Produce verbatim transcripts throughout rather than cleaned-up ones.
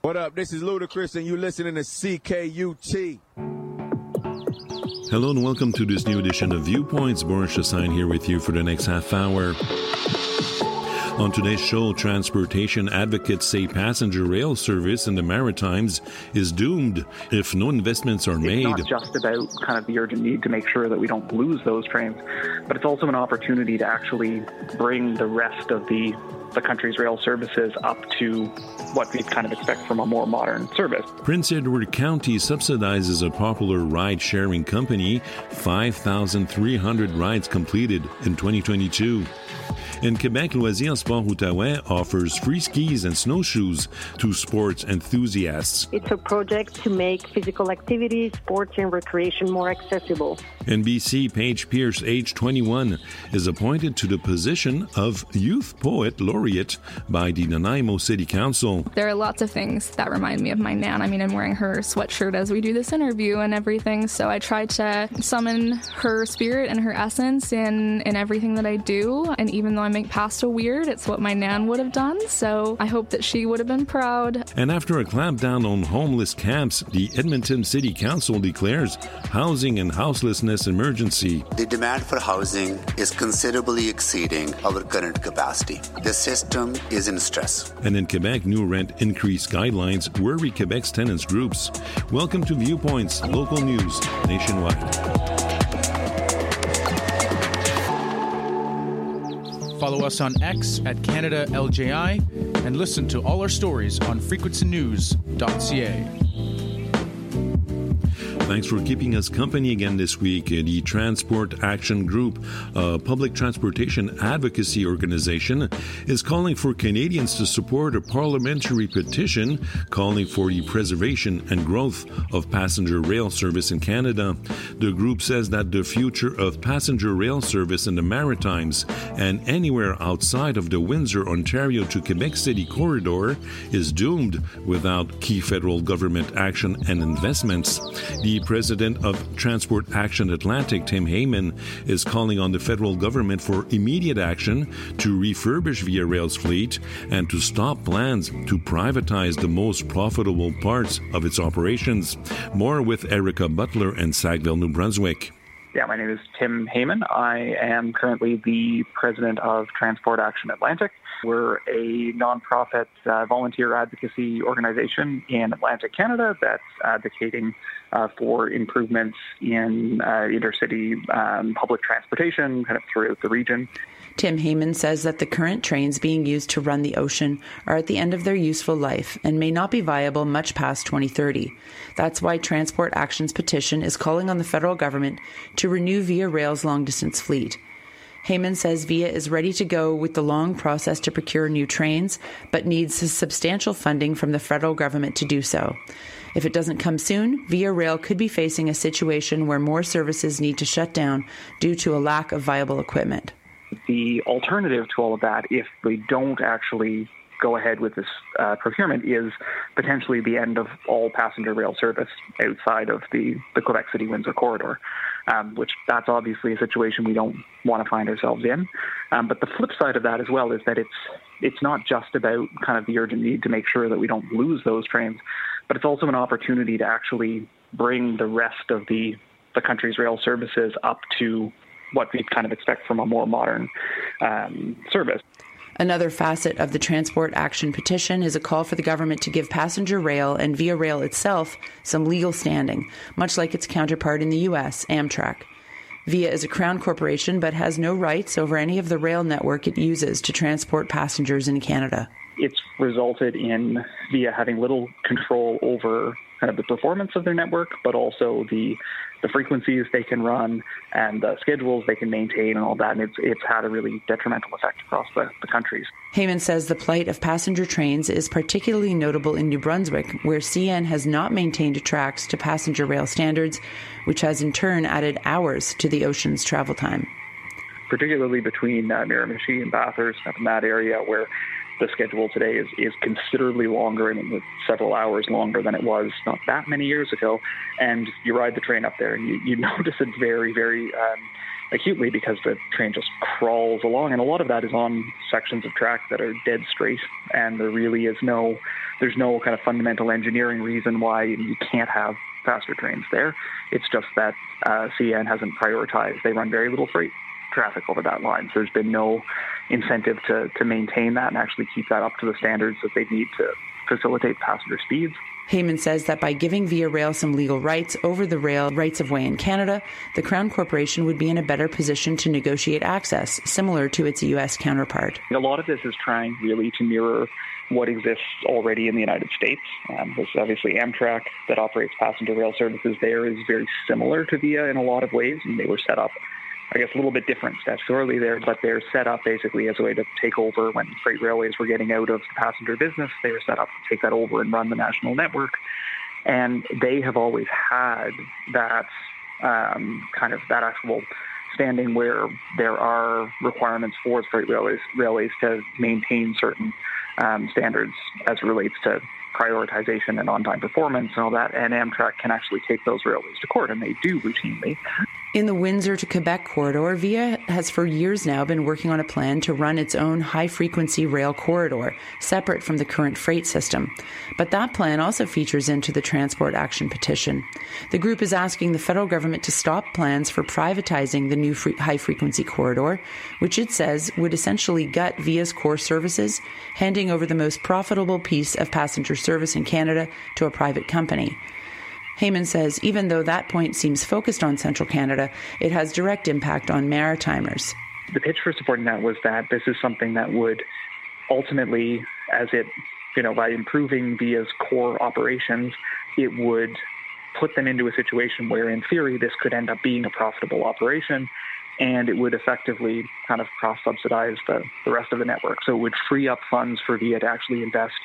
What up? This is Ludacris, and you're listening to C K U T. Hello and welcome to this new edition of Viewpoints. Boris Chassagne here with you for the next half hour. On today's show, transportation advocates say passenger rail service in the Maritimes is doomed if no investments are made. It's not just about kind of the urgent need to make sure that we don't lose those trains, but it's also an opportunity to actually bring the rest of the the country's rail services up to what we kind of expect from a more modern service. Prince Edward County subsidizes a popular ride-sharing company. five thousand three hundred rides completed in twenty twenty-two. In Quebec, Loisirs Sport Outaouais offers free skis and snowshoes to sports enthusiasts. It's a project to make physical activity, sports and recreation more accessible. In B C, Paige Pierce, age twenty-one, is appointed to the position of Youth Poet Laureate by the Nanaimo City Council. There are lots of things that remind me of my nan. I mean, I'm wearing her sweatshirt as we do this interview and everything, so I try to summon her spirit and her essence in, in everything that I do. And even though I make pasta weird, it's what my nan would have done, so I hope that she would have been proud. And after a clampdown on homeless camps, the Edmonton City Council declares housing and houselessness emergency. The demand for housing is considerably exceeding our current capacity. The system is in stress. And in Quebec, new rent increase guidelines worry Quebec's tenants groups. Welcome to Viewpoints, local news nationwide. Follow us on X at Canada L J I and listen to all our stories on frequency news dot c a. Thanks for keeping us company again this week. The Transport Action Group, a public transportation advocacy organization, is calling for Canadians to support a parliamentary petition calling for the preservation and growth of passenger rail service in Canada. The group says that the future of passenger rail service in the Maritimes and anywhere outside of the Windsor, Ontario to Quebec City corridor is doomed without key federal government action and investments. The president of Transport Action Atlantic, Tim Heyman, is calling on the federal government for immediate action to refurbish Via Rail's fleet and to stop plans to privatize the most profitable parts of its operations. More with Erica Butler in Sackville, New Brunswick. Yeah, my name is Tim Heyman. I am currently the president of Transport Action Atlantic. We're a nonprofit uh, volunteer advocacy organization in Atlantic Canada that's advocating uh, for improvements in uh, intercity um, public transportation kind of throughout the region. Tim Heyman says that the current trains being used to run the ocean are at the end of their useful life and may not be viable much past twenty thirty. That's why Transport Action's petition is calling on the federal government to renew Via Rail's long-distance fleet. Heyman says Via is ready to go with the long process to procure new trains, but needs substantial funding from the federal government to do so. If it doesn't come soon, Via Rail could be facing a situation where more services need to shut down due to a lack of viable equipment. The alternative to all of that, if we don't actually go ahead with this uh, procurement, is potentially the end of all passenger rail service outside of the, the Quebec City-Windsor corridor, um, which that's obviously a situation we don't want to find ourselves in. Um, but the flip side of that as well is that it's it's not just about kind of the urgent need to make sure that we don't lose those trains, but it's also an opportunity to actually bring the rest of the, the country's rail services up to what we kind of expect from a more modern um, service. Another facet of the Transport Action petition is a call for the government to give passenger rail and Via Rail itself some legal standing, much like its counterpart in the U S, Amtrak. Via is a Crown corporation but has no rights over any of the rail network it uses to transport passengers in Canada. It's resulted in Via having little control over kind of the performance of their network, but also the the frequencies they can run and the schedules they can maintain and all that. And it's, it's had a really detrimental effect across the, the countries. Heyman says the plight of passenger trains is particularly notable in New Brunswick, where C N has not maintained tracks to passenger rail standards, which has in turn added hours to the ocean's travel time. Particularly between uh, Miramichi and Bathurst, up in that area where the schedule today is, is considerably longer, and it's several hours longer than it was not that many years ago. And you ride the train up there and you, you notice it very, very um, acutely because the train just crawls along. And a lot of that is on sections of track that are dead straight. And there really is no, there's no kind of fundamental engineering reason why you can't have faster trains there. It's just that uh, C N hasn't prioritized. They run very little freight traffic over that line. So there's been no incentive to, to maintain that and actually keep that up to the standards that they need to facilitate passenger speeds. Heyman says that by giving Via Rail some legal rights over the rail rights of way in Canada, the Crown Corporation would be in a better position to negotiate access, similar to its U S counterpart. A lot of this is trying really to mirror what exists already in the United States. Um, there's obviously Amtrak that operates passenger rail services there is very similar to Via in a lot of ways, and they were set up, I guess, a little bit different statutorily there, but they're set up basically as a way to take over when freight railways were getting out of the passenger business. They were set up to take that over and run the national network. And they have always had that um, kind of that actual standing where there are requirements for freight railways, railways to maintain certain um, standards as it relates to prioritization and on-time performance and all that. And Amtrak can actually take those railways to court, and they do routinely. In the Windsor to Quebec corridor, Via has for years now been working on a plan to run its own high-frequency rail corridor, separate from the current freight system. But that plan also features into the Transport Action petition. The group is asking the federal government to stop plans for privatizing the new free- high-frequency corridor, which it says would essentially gut Via's core services, handing over the most profitable piece of passenger service in Canada to a private company. Heyman says even though that point seems focused on central Canada, it has direct impact on Maritimers. The pitch for supporting that was that this is something that would ultimately, as it, you know, by improving Via's core operations, it would put them into a situation where, in theory, this could end up being a profitable operation, and it would effectively kind of cross-subsidize the, the rest of the network. So it would free up funds for Via to actually invest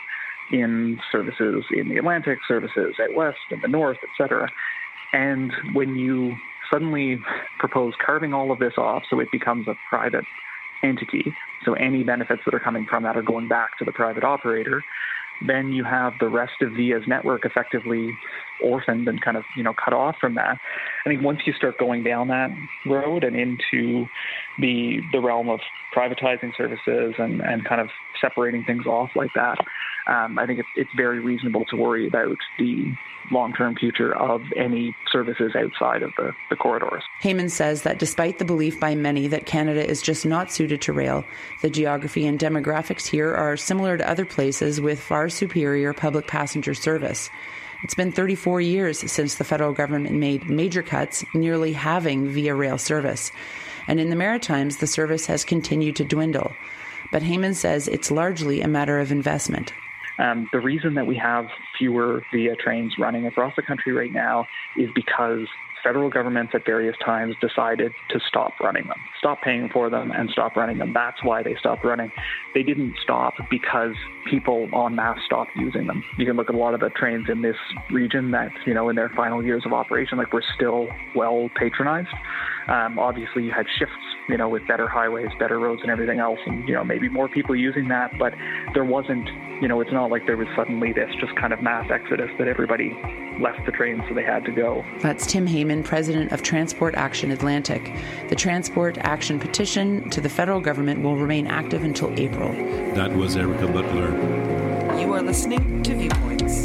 in services in the Atlantic, services out west, in the north, et cetera. And when you suddenly propose carving all of this off so it becomes a private entity, so any benefits that are coming from that are going back to the private operator, then you have the rest of Via's network effectively orphaned and kind of, you know, cut off from that. I think once you start going down that road and into the the realm of privatizing services and, and kind of separating things off like that, um, I think it's, it's very reasonable to worry about the long-term future of any services outside of the, the corridors. Heyman says that despite the belief by many that Canada is just not suited to rail, the geography and demographics here are similar to other places with far superior public passenger service. It's been thirty-four years since the federal government made major cuts, nearly halving Via Rail service. And in the Maritimes, the service has continued to dwindle. But Heyman says it's largely a matter of investment. Um, the reason that we have fewer Via trains running across the country right now is because federal governments at various times decided to stop running them, stop paying for them and stop running them. That's why they stopped running. They didn't stop because people en masse stopped using them. You can look at a lot of the trains in this region that, you know, in their final years of operation, like, were still well patronized. Um, obviously, you had shifts, you know, with better highways, better roads and everything else, and, you know, maybe more people using that, but there wasn't, you know, it's not like there was suddenly this just kind of mass exodus that everybody left the train, so they had to go. That's Tim Heyman, president of Transport Action Atlantic. The Transport Action petition to the federal government will remain active until April. That was Erica Butler. You are listening to Viewpoints.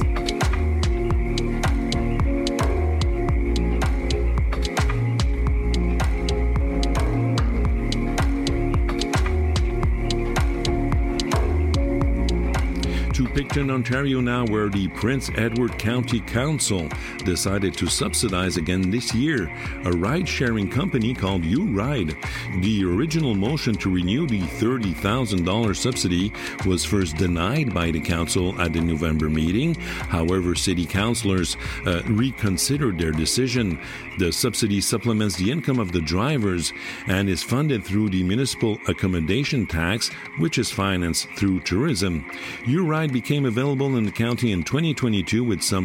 To Picton, Ontario now, where the Prince Edward County Council decided to subsidize again this year a ride-sharing company called U-Ride. The original motion to renew the thirty thousand dollars subsidy was first denied by the council at the November meeting. However, city councillors uh, reconsidered their decision. The subsidy supplements the income of the drivers and is funded through the municipal accommodation tax, which is financed through tourism. U-Ride became available in the county in twenty twenty-two with some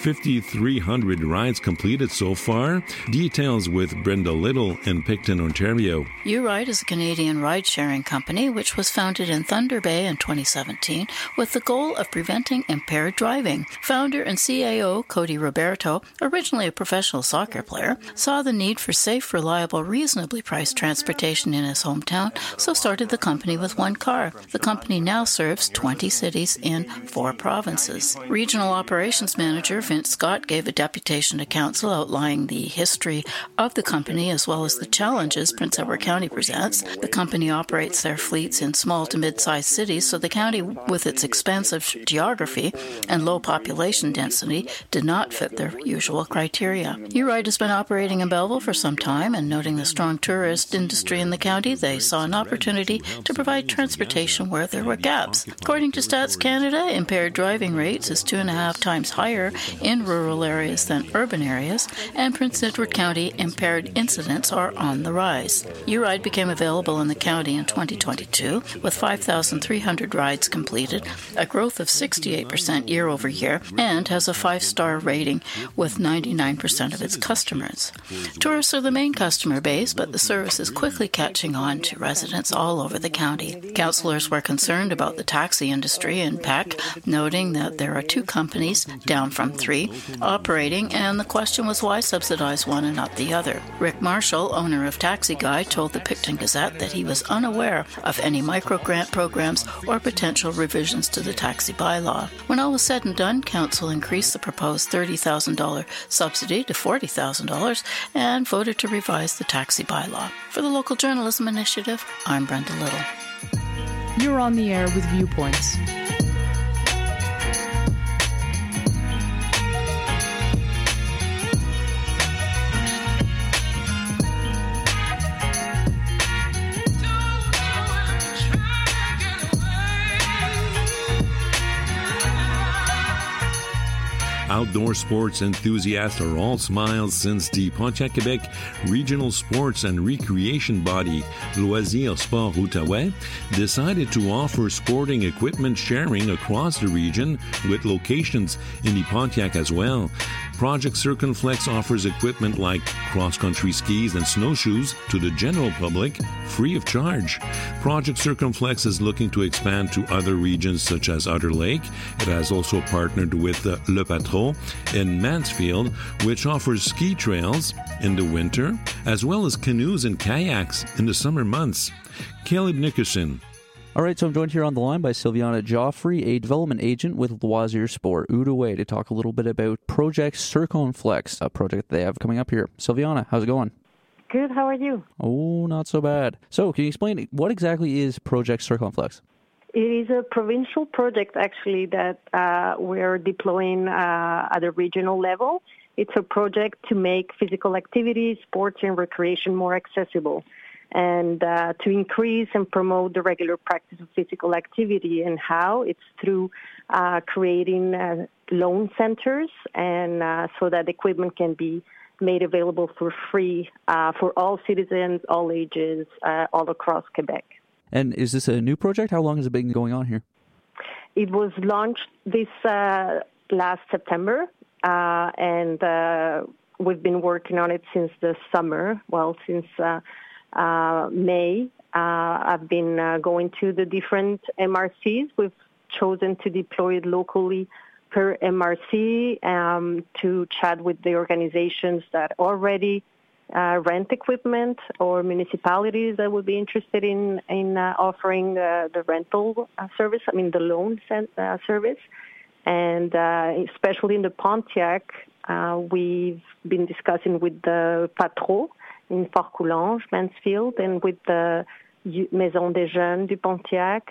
five thousand three hundred rides completed so far. Details with Brenda Little in Picton, Ontario. U-Ride is a Canadian ride-sharing company which was founded in Thunder Bay in twenty seventeen with the goal of preventing impaired driving. Founder and C A O Cody Roberto, originally a professional soccer player, saw the need for safe, reliable, reasonably priced transportation in his hometown, so started the company with one car. The company now serves twenty cities in four provinces. Regional Operations Manager Vince Scott gave a deputation to Council outlining the history of the company as well as the challenges Prince Edward County presents. The company operates their fleets in small to mid-sized cities, so the county, with its expansive geography and low population density, did not fit their usual criteria. U-Ride has been operating in Belleville for some time, and noting the strong tourist industry in the county, they saw an opportunity to provide transportation where there were gaps. According to Stats Canada, impaired driving rates is two and a half times higher in rural areas than urban areas, and Prince Edward County impaired incidents are on the rise. U-Ride became available in the county in twenty twenty-two with five thousand three hundred rides completed, a growth of sixty-eight percent year over year, and has a five-star rating with ninety-nine percent of its customers. Tourists are the main customer base, but the service is quickly catching on to residents all over the county. Councillors were concerned about the taxi industry in P E C, noting that there are two companies, down from three, operating, and the question was why subsidize one and not the other. Rick Marshall, owner of Taxi Guide, told the Picton Gazette that he was unaware of any micro-grant programs or potential revisions to the taxi bylaw. When all was said and done, Council increased the proposed thirty thousand dollars subsidy to forty thousand dollars and voted to revise the taxi bylaw. For the Local Journalism Initiative, I'm Brenda Little. You're on the air with Viewpoints. Outdoor sports enthusiasts are all smiles since the Pontiac Quebec regional sports and recreation body, Loisirs Sport Outaouais, decided to offer sporting equipment sharing across the region with locations in the Pontiac as well. Project Circumflex offers equipment like cross-country skis and snowshoes to the general public free of charge. Project Circumflex is looking to expand to other regions such as Otter Lake. It has also partnered with uh, Le Patro in Mansfield, which offers ski trails in the winter, as well as canoes and kayaks in the summer months. Caleb Nickerson. All right, so I'm joined here on the line by Sylviana Joffrey, a development agent with Loisirs Sport Outaouais, to talk a little bit about Project Circumflex, a project they have coming up here. Sylviana, how's it going? Good, how are you? Oh, not so bad. So, can you explain what exactly is Project Circumflex? It is a provincial project, actually, that uh, we're deploying uh, at a regional level. It's a project to make physical activity, sports, and recreation more accessible, and uh, to increase and promote the regular practice of physical activity. And how? It's through uh, creating uh, loan centers, and uh, so that equipment can be made available for free uh, for all citizens, all ages, uh, all across Quebec. And is this a new project? How long has it been going on here? It was launched this uh, last September, uh, and uh, we've been working on it since the summer, well, since uh, Uh, May. Uh, I've been uh, going to the different M R Cs. We've chosen to deploy it locally per M R C um, to chat with the organizations that already uh, rent equipment or municipalities that would be interested in, in uh, offering uh, the rental uh, service, I mean the loan uh, service. And uh, especially in the Pontiac, uh, we've been discussing with the Patro in Fort Coulange, Mansfield, and with the Maison des Jeunes du Pontiac,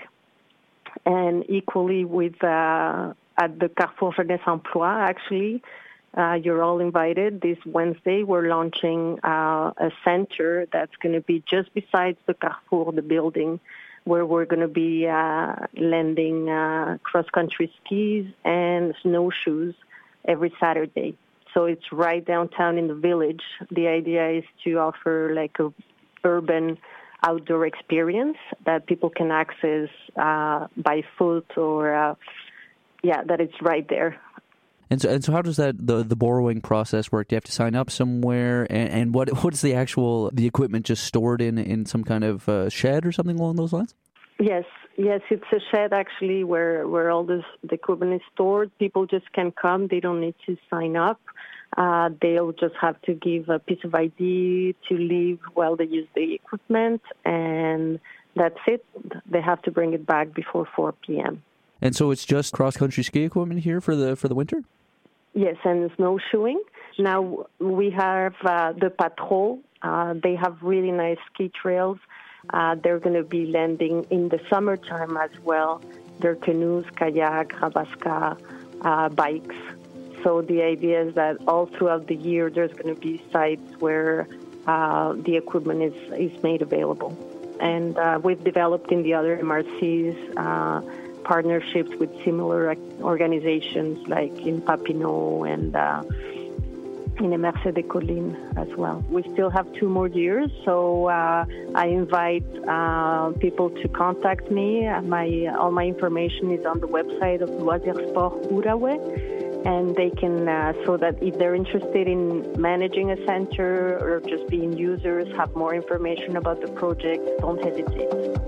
and equally with uh, at the Carrefour Jeunesse Emploi, actually. Uh, you're all invited. This Wednesday, we're launching uh, a center that's going to be just besides the Carrefour, the building, where we're going to be uh, lending uh, cross-country skis and snowshoes every Saturday. So it's right downtown in the village. The idea is to offer like a urban outdoor experience that people can access uh, by foot or, uh, yeah, that it's right there. And so, and so how does that the, the borrowing process work? Do you have to sign up somewhere? And, and what what's the actual, the equipment just stored in, in some kind of uh, shed or something along those lines? Yes, yes, it's a shed actually where, where all this, the equipment is stored. People just can come. They don't need to sign up. Uh, they'll just have to give a piece of I D to leave while they use the equipment, and that's it. They have to bring it back before four p.m. And so it's just cross-country ski equipment here for the for the winter? Yes, and snowshoeing. Now we have uh, the Patrol. Uh, they have really nice ski trails. Uh, they're going to be landing in the summertime as well. Their canoes, kayak, rabasca, uh, bikes. So the idea is that all throughout the year there's going to be sites where uh, the equipment is, is made available. And uh, we've developed in the other M R Cs uh, partnerships with similar organizations like in Papineau and uh, in Emerce des Collines as well. We still have two more years, so uh, I invite uh, people to contact me. My all my information is on the website of Loisirs Sport Outaouais. And they can, uh, so that if they're interested in managing a center or just being users, have more information about the project, don't hesitate.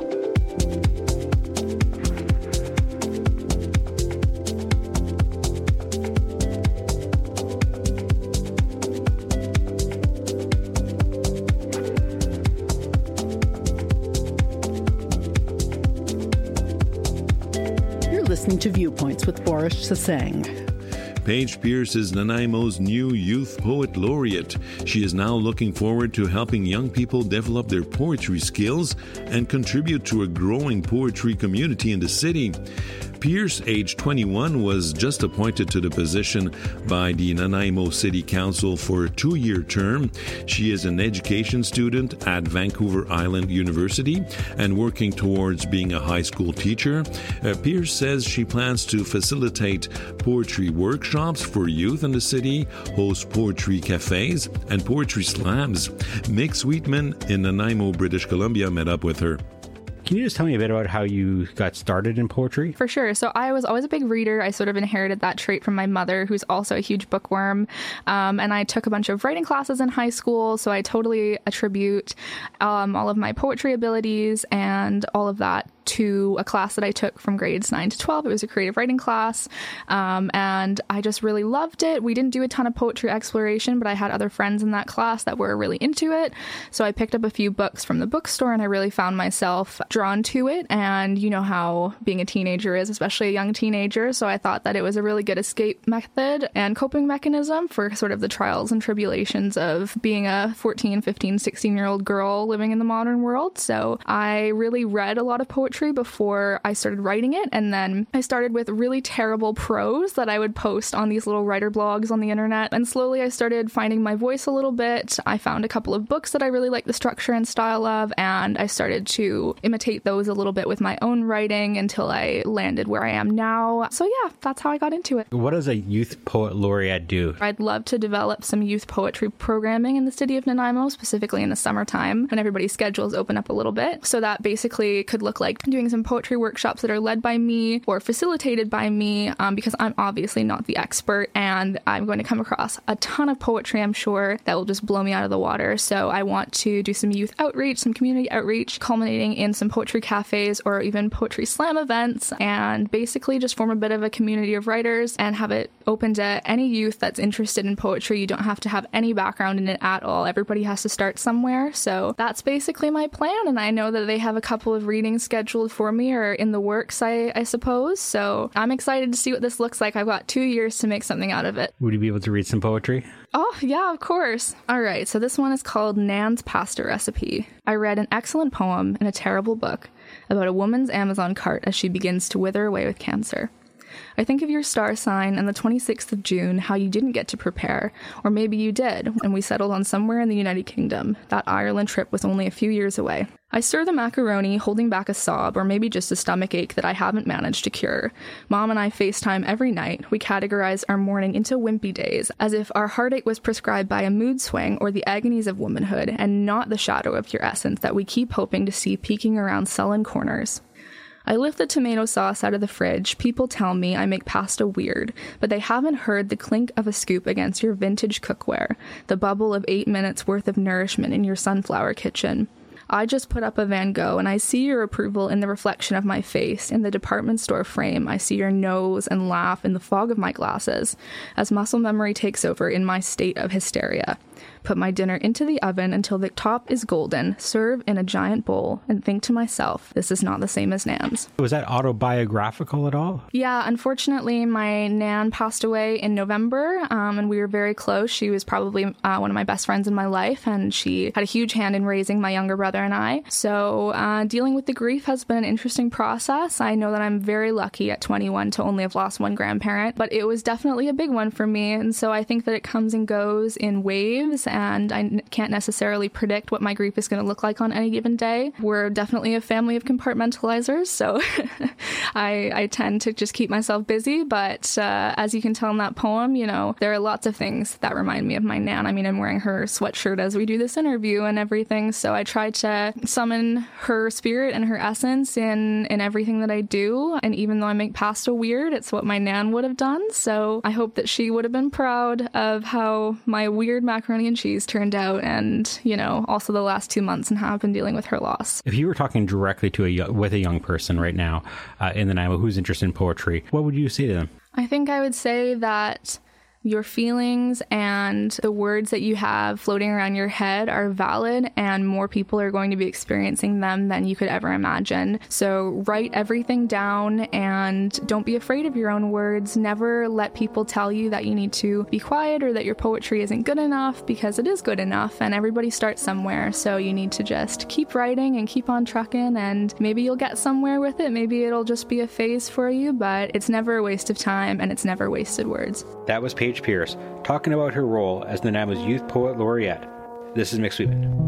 You're listening to Viewpoints with Boris Sassang. Paige Pierce is Nanaimo's new Youth Poet Laureate. She is now looking forward to helping young people develop their poetry skills and contribute to a growing poetry community in the city. Pierce, age twenty-one, was just appointed to the position by the Nanaimo City Council for a two-year term. She is an education student at Vancouver Island University and working towards being a high school teacher. Uh, Pierce says she plans to facilitate poetry workshops for youth in the city, host poetry cafes, and poetry slams. Mick Sweetman in Nanaimo, British Columbia, met up with her. Can you just tell me a bit about how you got started in poetry? For sure. So I was always a big reader. I sort of inherited that trait from my mother, who's also a huge bookworm. Um, and I took a bunch of writing classes in high school. So I totally attribute um, all of my poetry abilities and all of that to a class that I took from grades nine to twelve. It was a creative writing class. Um, and I just really loved it. We didn't do a ton of poetry exploration, but I had other friends in that class that were really into it. So I picked up a few books from the bookstore and I really found myself drawn to it. And you know how being a teenager is, especially a young teenager. So I thought that it was a really good escape method and coping mechanism for sort of the trials and tribulations of being a fourteen, fifteen, sixteen year old girl living in the modern world. So I really read a lot of poetry before I started writing it. And then I started with really terrible prose that I would post on these little writer blogs on the internet. And slowly I started finding my voice a little bit. I found a couple of books that I really liked the structure and style of, and I started to imitate those a little bit with my own writing until I landed where I am now. So yeah, that's how I got into it. What does a youth poet laureate do? I'd love to develop some youth poetry programming in the city of Nanaimo, specifically in the summertime when everybody's schedules open up a little bit. So that basically could look like doing some poetry workshops that are led by me or facilitated by me, um, because I'm obviously not the expert and I'm going to come across a ton of poetry, I'm sure, that will just blow me out of the water. So I want to do some youth outreach, some community outreach, culminating in some poetry cafes or even poetry slam events, and basically just form a bit of a community of writers and have it open to any youth that's interested in poetry. You don't have to have any background in it at all. Everybody has to start somewhere. So that's basically my plan, and I know that they have a couple of readings scheduled for me or in the works, I, I suppose. So I'm excited to see what this looks like. I've got two years to make something out of it. Would you be able to read some poetry? Oh, yeah, of course. All right, so this one is called Nan's Pasta Recipe. I read an excellent poem in a terrible book about a woman's Amazon cart as she begins to wither away with cancer. I think of your star sign and the twenty-sixth of June, how you didn't get to prepare, or maybe you did, and we settled on somewhere in the United Kingdom. That Ireland trip was only a few years away. I stir the macaroni, holding back a sob, or maybe just a stomach ache that I haven't managed to cure. Mom and I FaceTime every night. We categorize our morning into wimpy days, as if our heartache was prescribed by a mood swing or the agonies of womanhood, and not the shadow of your essence that we keep hoping to see peeking around sullen corners. I lift the tomato sauce out of the fridge. People tell me I make pasta weird, but they haven't heard the clink of a scoop against your vintage cookware, the bubble of eight minutes worth of nourishment in your sunflower kitchen. I just put up a Van Gogh, and I see your approval in the reflection of my face. In the department store frame, I see your nose and laugh in the fog of my glasses, as muscle memory takes over in my state of hysteria. Put my dinner into the oven until the top is golden, serve in a giant bowl, and think to myself, this is not the same as Nan's. Was that autobiographical at all? Yeah, unfortunately, my Nan passed away in November, um, and we were very close. She was probably uh, one of my best friends in my life, and she had a huge hand in raising my younger brother and I. So uh, dealing with the grief has been an interesting process. I know that I'm very lucky at twenty-one to only have lost one grandparent, but it was definitely a big one for me, and so I think that it comes and goes in waves, and I n- can't necessarily predict what my grief is going to look like on any given day. We're definitely a family of compartmentalizers, so I, I tend to just keep myself busy, but uh, as you can tell in that poem, you know, there are lots of things that remind me of my Nan. I mean, I'm wearing her sweatshirt as we do this interview and everything, so I try to summon her spirit and her essence in, in everything that I do, and even though I make pasta weird, it's what my Nan would have done, so I hope that she would have been proud of how my weird macaroni and cheese turned out, and, you know, also the last two months and how I've been dealing with her loss. If you were talking directly to a with a young person right now uh, in Nanaimo who's interested in poetry, what would you say to them? I think I would say that your feelings and the words that you have floating around your head are valid, and more people are going to be experiencing them than you could ever imagine. So write everything down and don't be afraid of your own words. Never let people tell you that you need to be quiet or that your poetry isn't good enough, because it is good enough and everybody starts somewhere. So you need to just keep writing and keep on trucking, and maybe you'll get somewhere with it. Maybe it'll just be a phase for you, but it's never a waste of time and it's never wasted words. That was Paige Pierce talking about her role as Nanaimo's Youth Poet Laureate. This is Mick Sweetman.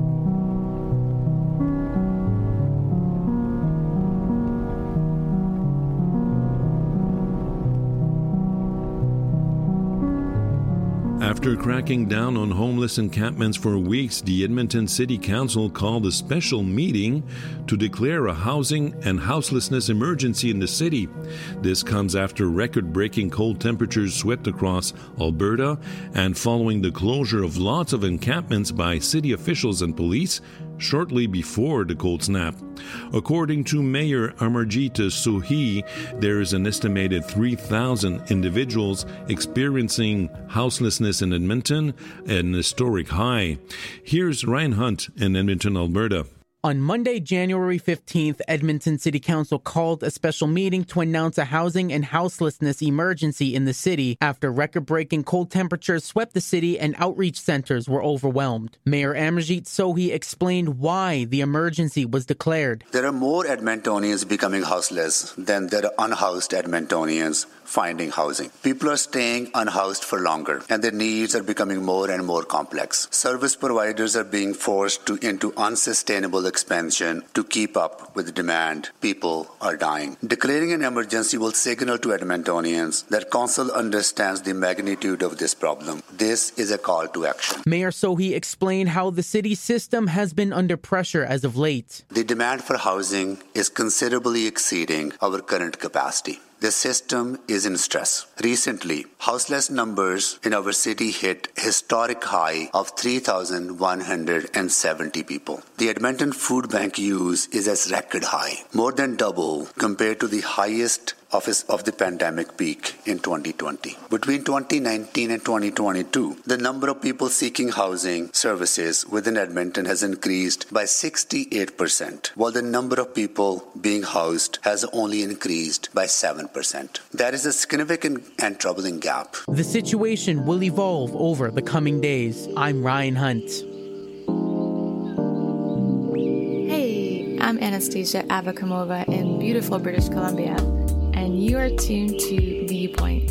After cracking down on homeless encampments for weeks, the Edmonton City Council called a special meeting to declare a housing and houselessness emergency in the city. This comes after record-breaking cold temperatures swept across Alberta and following the closure of lots of encampments by city officials and police shortly before the cold snap. According to Mayor Amarjita Sohi, there is an estimated three thousand individuals experiencing houselessness in Edmonton, an historic high. Here's Ryan Hunt in Edmonton, Alberta. On Monday, January fifteenth, Edmonton City Council called a special meeting to announce a housing and houselessness emergency in the city after record-breaking cold temperatures swept the city and outreach centers were overwhelmed. Mayor Amarjit Sohi explained why the emergency was declared. There are more Edmontonians becoming houseless than there are unhoused Edmontonians finding housing. People are staying unhoused for longer, and their needs are becoming more and more complex. Service providers are being forced to, into unsustainable expansion to keep up with demand. People are dying. Declaring an emergency will signal to Edmontonians that Council understands the magnitude of this problem. This is a call to action. Mayor Sohi explained how the city system has been under pressure as of late. The demand for housing is considerably exceeding our current capacity. The system is in stress. Recently, houseless numbers in our city hit a historic high of three thousand one hundred seventy people. The Edmonton Food Bank use is at record high, more than double compared to the highest of, his, of the pandemic peak in twenty twenty. Between twenty nineteen and twenty twenty-two, the number of people seeking housing services within Edmonton has increased by sixty-eight percent, while the number of people being housed has only increased by seven percent. That is a significant and troubling gap. The situation will evolve over the coming days. I'm Ryan Hunt. Hey, I'm Anastasia Avakamova in beautiful British Columbia, and you are tuned to Viewpoints.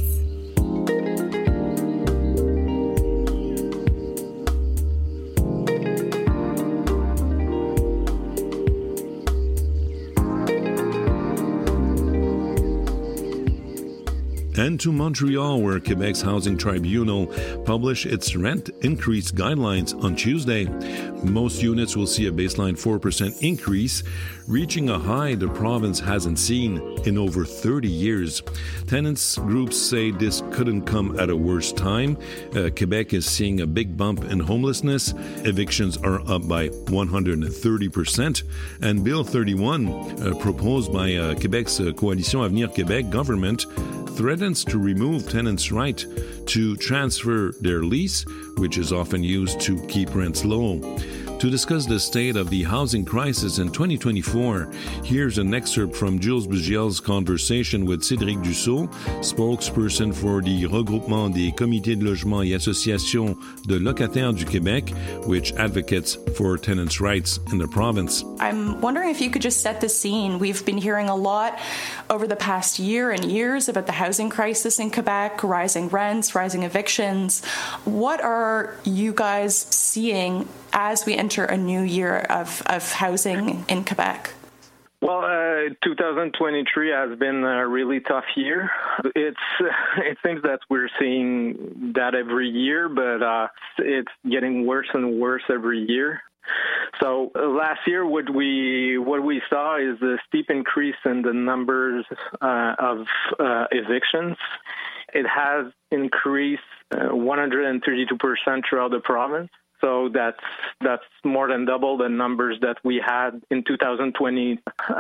and to Montreal, where Quebec's Housing Tribunal published its rent increase guidelines on Tuesday. Most units will see a baseline four percent increase, reaching a high the province hasn't seen in over thirty years. Tenants groups say this couldn't come at a worse time. Uh, Quebec is seeing a big bump in homelessness. Evictions are up by one hundred thirty percent. And Bill thirty-one, uh, proposed by uh, Quebec's uh, Coalition Avenir Québec government, threatens to remove tenants' right to transfer their lease, which is often used to keep rents low. To discuss the state of the housing crisis in twenty twenty-four, here's an excerpt from Jules Bugiel's conversation with Cédric Dussault, spokesperson for the Regroupement des Comités de Logement et Associations de Locataires du Québec, which advocates for tenants' rights in the province. I'm wondering if you could just set the scene. We've been hearing a lot over the past year and years about the housing crisis in Quebec, rising rents, rising evictions. What are you guys seeing as we enter a new year of, of housing in Quebec? Well, uh, two thousand twenty-three has been a really tough year. It's it seems that we're seeing that every year, but uh, it's getting worse and worse every year. So uh, last year, what we what we saw is a steep increase in the numbers uh, of uh, evictions. It has increased uh, one hundred thirty-two percent throughout the province. So that's that's more than double the numbers that we had in two thousand twenty.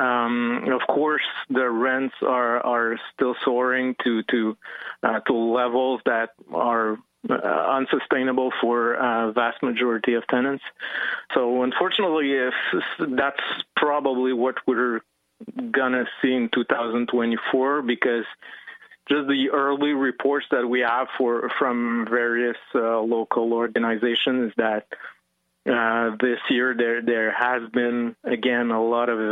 Um, of course, the rents are, are still soaring to to uh, to levels that are uh, unsustainable for a vast majority of tenants. So unfortunately, if that's probably what we're gonna see in two thousand twenty-four, because just the early reports that we have for from various uh, local organizations is that uh, this year there there has been again a lot of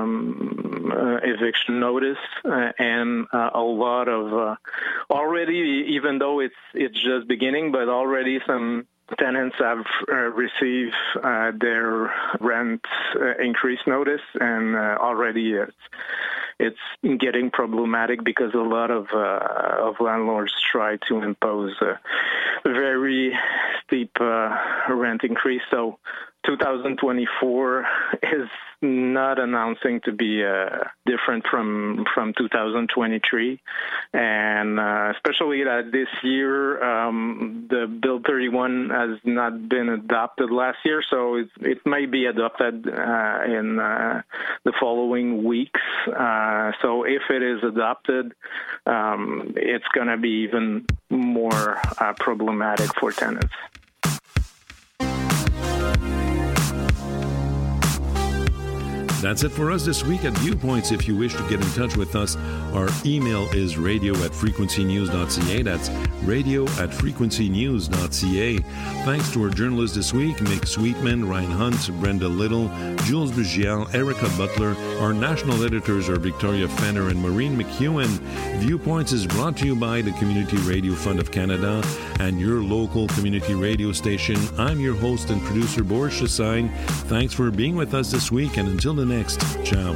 um, uh, eviction notice uh, and uh, a lot of uh, already, even though it's it's just beginning, but already some tenants have uh, received uh, their rent uh, increase notice, and uh, already it's it's getting problematic because a lot of uh, of landlords try to impose a very steep uh, rent increase. So two thousand twenty-four is not announcing to be uh, different from from two thousand twenty-three, and uh, especially that this year um, the Bill thirty-one has not been adopted last year, so it, it may be adopted uh, in uh, the following weeks. Uh, so if it is adopted, um, it's going to be even more uh, problematic for tenants. That's it for us this week at Viewpoints. If you wish to get in touch with us, our email is radio at frequency news dot c a. That's radio at frequency news dot c a. Thanks to our journalists this week, Mick Sweetman, Ryan Hunt, Brenda Little, Jules Bugiel, Erica Butler. Our national editors are Victoria Fenner and Maureen McEwen. Viewpoints is brought to you by the Community Radio Fund of Canada and your local community radio station. I'm your host and producer, Boris Chassagne. Thanks for being with us this week, and until the next, ciao.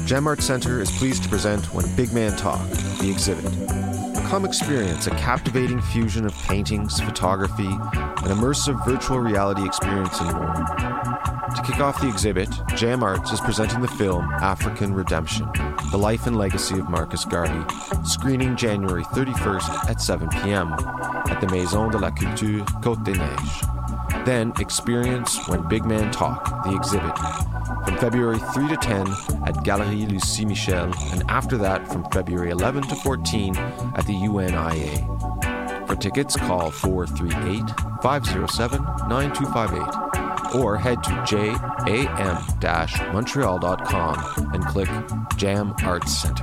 Gem Art Center is pleased to present When Big Men Talk, the exhibit. Come experience a captivating fusion of paintings, photography, an immersive virtual reality experience and more. To kick off the exhibit, Gem Arts is presenting the film African Redemption, the life and legacy of Marcus Garvey, screening January thirty-first at seven p.m. at the Maison de la Culture Côte des Neiges. Then experience When Big Men Talk, the exhibit, from February third to tenth at Galerie Lucie Michel, and after that from February eleventh to fourteenth at the U N I A. For tickets, call four three eight, five oh seven, nine two five eight or head to jam dash montreal dot com and click Gem Arts Center.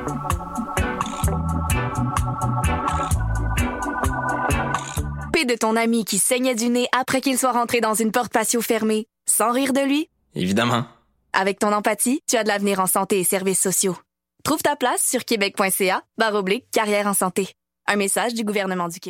De ton ami qui saignait du nez après qu'il soit rentré dans une porte patio fermée, sans rire de lui? Évidemment. Avec ton empathie, tu as de l'avenir en santé et services sociaux. Trouve ta place sur québec.ca barre oblique carrière en santé. Un message du gouvernement du Québec.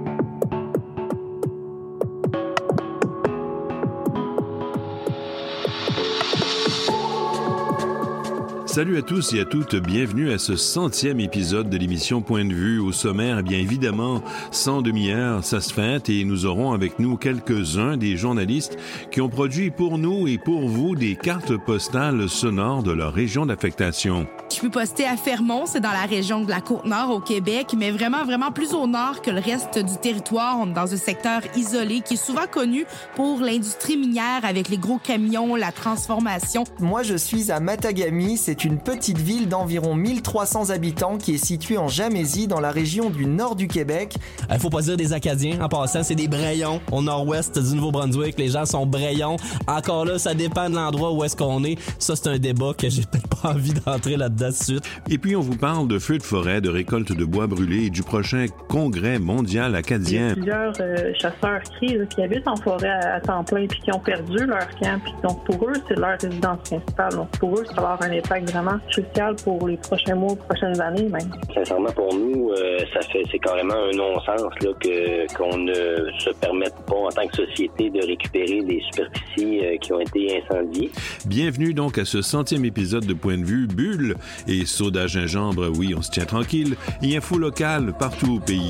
Salut à tous et à toutes, bienvenue à ce centième épisode de l'émission Point de vue. Au sommaire, bien évidemment, sans demi-heure, ça se fête et nous aurons avec nous quelques-uns des journalistes qui ont produit pour nous et pour vous des cartes postales sonores de leur région d'affectation. Je suis postée à Fermont, c'est dans la région de la Côte-Nord au Québec, mais vraiment, vraiment plus au nord que le reste du territoire. On est dans un secteur isolé qui est souvent connu pour l'industrie minière avec les gros camions, la transformation. Moi, je suis à Matagami, c'est une petite ville d'environ mille trois cents habitants qui est située en Jamésie, dans la région du nord du Québec. Il faut pas dire des Acadiens, en passant, c'est des Brayons. Au nord-ouest du Nouveau-Brunswick, les gens sont Brayons. Encore là, ça dépend de l'endroit où est-ce qu'on est. Ça, c'est un débat que j'ai peut-être pas envie d'entrer là-dedans de suite. Et puis, on vous parle de feux de forêt, de récolte de bois brûlés et du prochain congrès mondial acadien. Il y a plusieurs euh, chasseurs cris qui habitent en forêt à, à temps plein puis qui ont perdu leur camp. Puis donc, pour eux, c'est leur résidence principale. Donc, pour eux, ça va avoir un impact vraiment crucial pour les prochains mois, prochaines années même. Sincèrement, pour nous, euh, ça fait c'est carrément un non-sens là, que, qu'on ne se permette pas en tant que société de récupérer des superficies euh, qui ont été incendiées. Bienvenue donc à ce centième épisode de Point de vue. Bulle et soda gingembre, oui, on se tient tranquille. Et info locale partout au pays.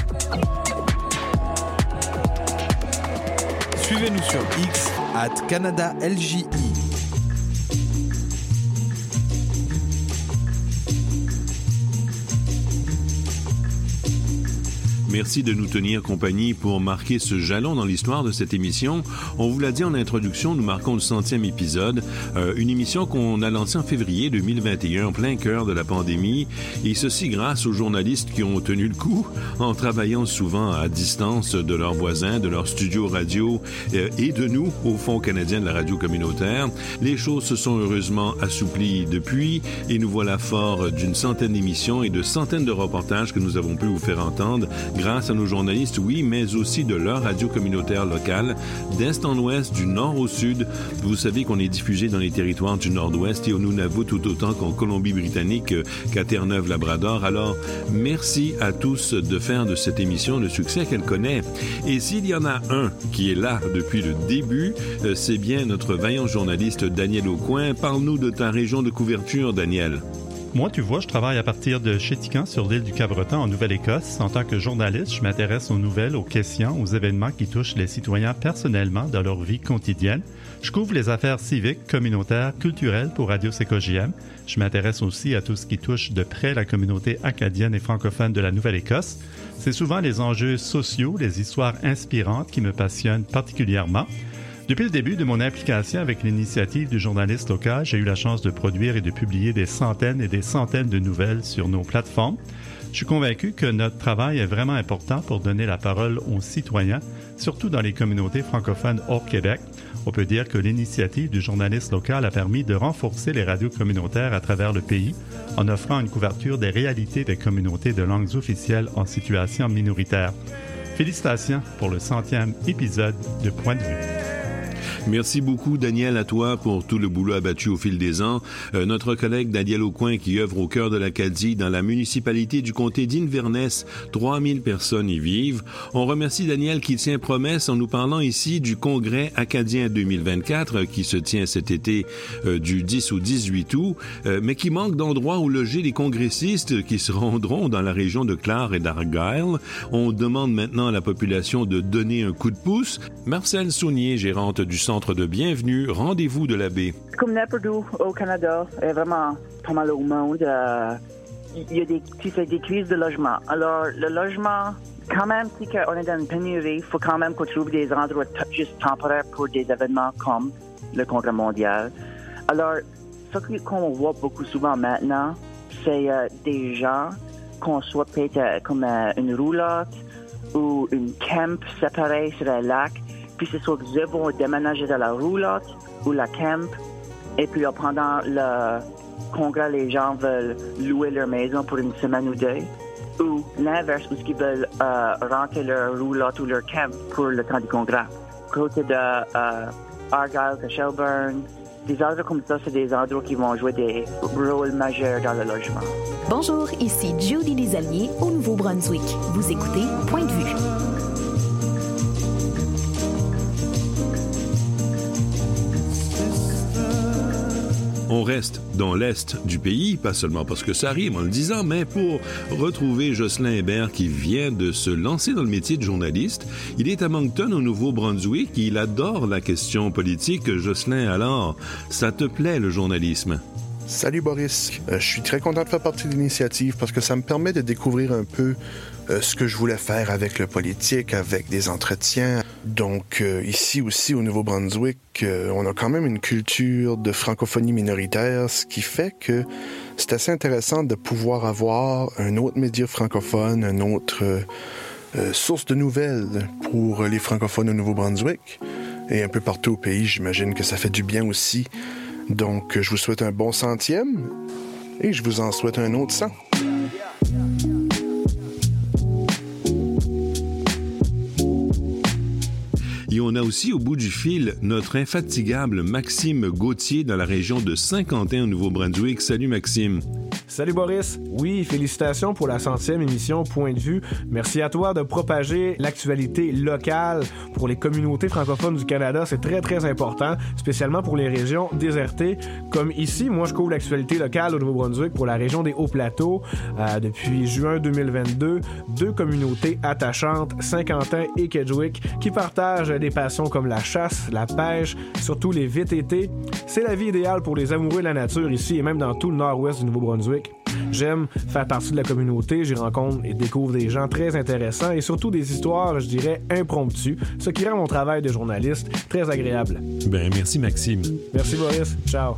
Suivez-nous sur X, at Canada L J I. Merci de nous tenir compagnie pour marquer ce jalon dans l'histoire de cette émission. On vous l'a dit en introduction, nous marquons le centième épisode, euh, une émission qu'on a lancée en février deux mille vingt et un, en plein cœur de la pandémie, et ceci grâce aux journalistes qui ont tenu le coup en travaillant souvent à distance de leurs voisins, de leurs studios radio euh, et de nous au Fonds canadien de la radio communautaire. Les choses se sont heureusement assouplies depuis et nous voilà forts d'une centaine d'émissions et de centaines de reportages que nous avons pu vous faire entendre grâce à nos journalistes, oui, mais aussi de leur radio communautaire locale, d'est en ouest, du nord au sud. Vous savez qu'on est diffusé dans les territoires du nord-ouest et au Nunavut tout autant qu'en Colombie-Britannique, qu'à Terre-Neuve-Labrador. Alors, merci à tous de faire de cette émission le succès qu'elle connaît. Et s'il y en a un qui est là depuis le début, c'est bien notre vaillant journaliste Daniel Aucoin. Parle-nous de ta région de couverture, Daniel. Moi, tu vois, je travaille à partir de Chéticamp sur l'île du Cabreton en Nouvelle-Écosse. En tant que journaliste, je m'intéresse aux nouvelles, aux questions, aux événements qui touchent les citoyens personnellement dans leur vie quotidienne. Je couvre les affaires civiques, communautaires, culturelles pour Radio C K J M. Je m'intéresse aussi à tout ce qui touche de près la communauté acadienne et francophone de la Nouvelle-Écosse. C'est souvent les enjeux sociaux, les histoires inspirantes qui me passionnent particulièrement. Depuis le début de mon implication avec l'initiative du journaliste local, j'ai eu la chance de produire et de publier des centaines et des centaines de nouvelles sur nos plateformes. Je suis convaincu que notre travail est vraiment important pour donner la parole aux citoyens, surtout dans les communautés francophones hors Québec. On peut dire que l'initiative du journaliste local a permis de renforcer les radios communautaires à travers le pays en offrant une couverture des réalités des communautés de langues officielles en situation minoritaire. Félicitations pour le centième épisode de Point de vue. Merci beaucoup, Daniel, à toi pour tout le boulot abattu au fil des ans. Euh, notre collègue Daniel Aucoin, qui œuvre au cœur de l'Acadie, dans la municipalité du comté d'Inverness, trois mille personnes y vivent. On remercie Daniel qui tient promesse en nous parlant ici du Congrès acadien deux mille vingt-quatre qui se tient cet été euh, du dix au dix-huit août, euh, mais qui manque d'endroits où loger les congressistes qui se rendront dans la région de Clare et d'Argyle. On demande maintenant à la population de donner un coup de pouce. Marcel Saunier, gérante du centre de bienvenue, rendez-vous de la baie. Comme n'importe où au Canada, et vraiment pas mal au monde, euh, il y a des, tu sais, des crises de logement. Alors, le logement, quand même, si on est dans une pénurie, il faut quand même qu'on trouve des endroits t- juste temporaires pour des événements comme le Congrès mondial. Alors, ce qu'on voit beaucoup souvent maintenant, c'est euh, des gens qu'on soit peut-être comme euh, une roulotte ou une camp séparée sur un lac, puis c'est soit qu'ils vont déménager dans la roulotte ou la camp, et puis pendant le congrès, les gens veulent louer leur maison pour une semaine ou deux, ou l'inverse, où ils veulent euh, rentrer leur roulotte ou leur camp pour le temps du congrès. Côté de euh, Argyle, de Shelburne, des endroits comme ça, c'est des endroits qui vont jouer des rôles majeurs dans le logement. Bonjour, ici Judy Desalliers au Nouveau-Brunswick. Vous écoutez Point de vue. On reste dans l'est du pays, pas seulement parce que ça rime en le disant, mais pour retrouver Jocelyn Hébert qui vient de se lancer dans le métier de journaliste. Il est à Moncton, au Nouveau-Brunswick, et il adore la question politique. Jocelyn, alors, ça te plaît le journalisme? Salut Boris, euh, je suis très content de faire partie de l'initiative parce que ça me permet de découvrir un peu euh, ce que je voulais faire avec le politique, avec des entretiens. Donc euh, ici aussi au Nouveau-Brunswick, euh, on a quand même une culture de francophonie minoritaire, ce qui fait que c'est assez intéressant de pouvoir avoir un autre média francophone, une autre euh, euh, source de nouvelles pour les francophones au Nouveau-Brunswick. Et un peu partout au pays, j'imagine que ça fait du bien aussi. Donc, je vous souhaite un bon centième et je vous en souhaite un autre cent. Et on a aussi au bout du fil notre infatigable Maxime Gauthier dans la région de Saint-Quentin au Nouveau-Brunswick. Salut Maxime. Salut Boris. Oui, félicitations pour la centième émission Point de vue. Merci à toi de propager l'actualité locale pour les communautés francophones du Canada. C'est très, très important, spécialement pour les régions désertées. Comme ici, moi, je couvre l'actualité locale au Nouveau-Brunswick pour la région des Hauts-Plateaux. Euh, depuis juin deux mille vingt-deux, deux communautés attachantes, Saint-Quentin et Kedgewick, qui partagent des passions comme la chasse, la pêche, surtout les V T T. C'est la vie idéale pour les amoureux de la nature ici et même dans tout le nord-ouest du Nouveau-Brunswick. J'aime faire partie de la communauté, j'y rencontre et découvre des gens très intéressants et surtout des histoires, je dirais, impromptues, ce qui rend mon travail de journaliste très agréable. Ben, merci Maxime. Merci Boris. Ciao.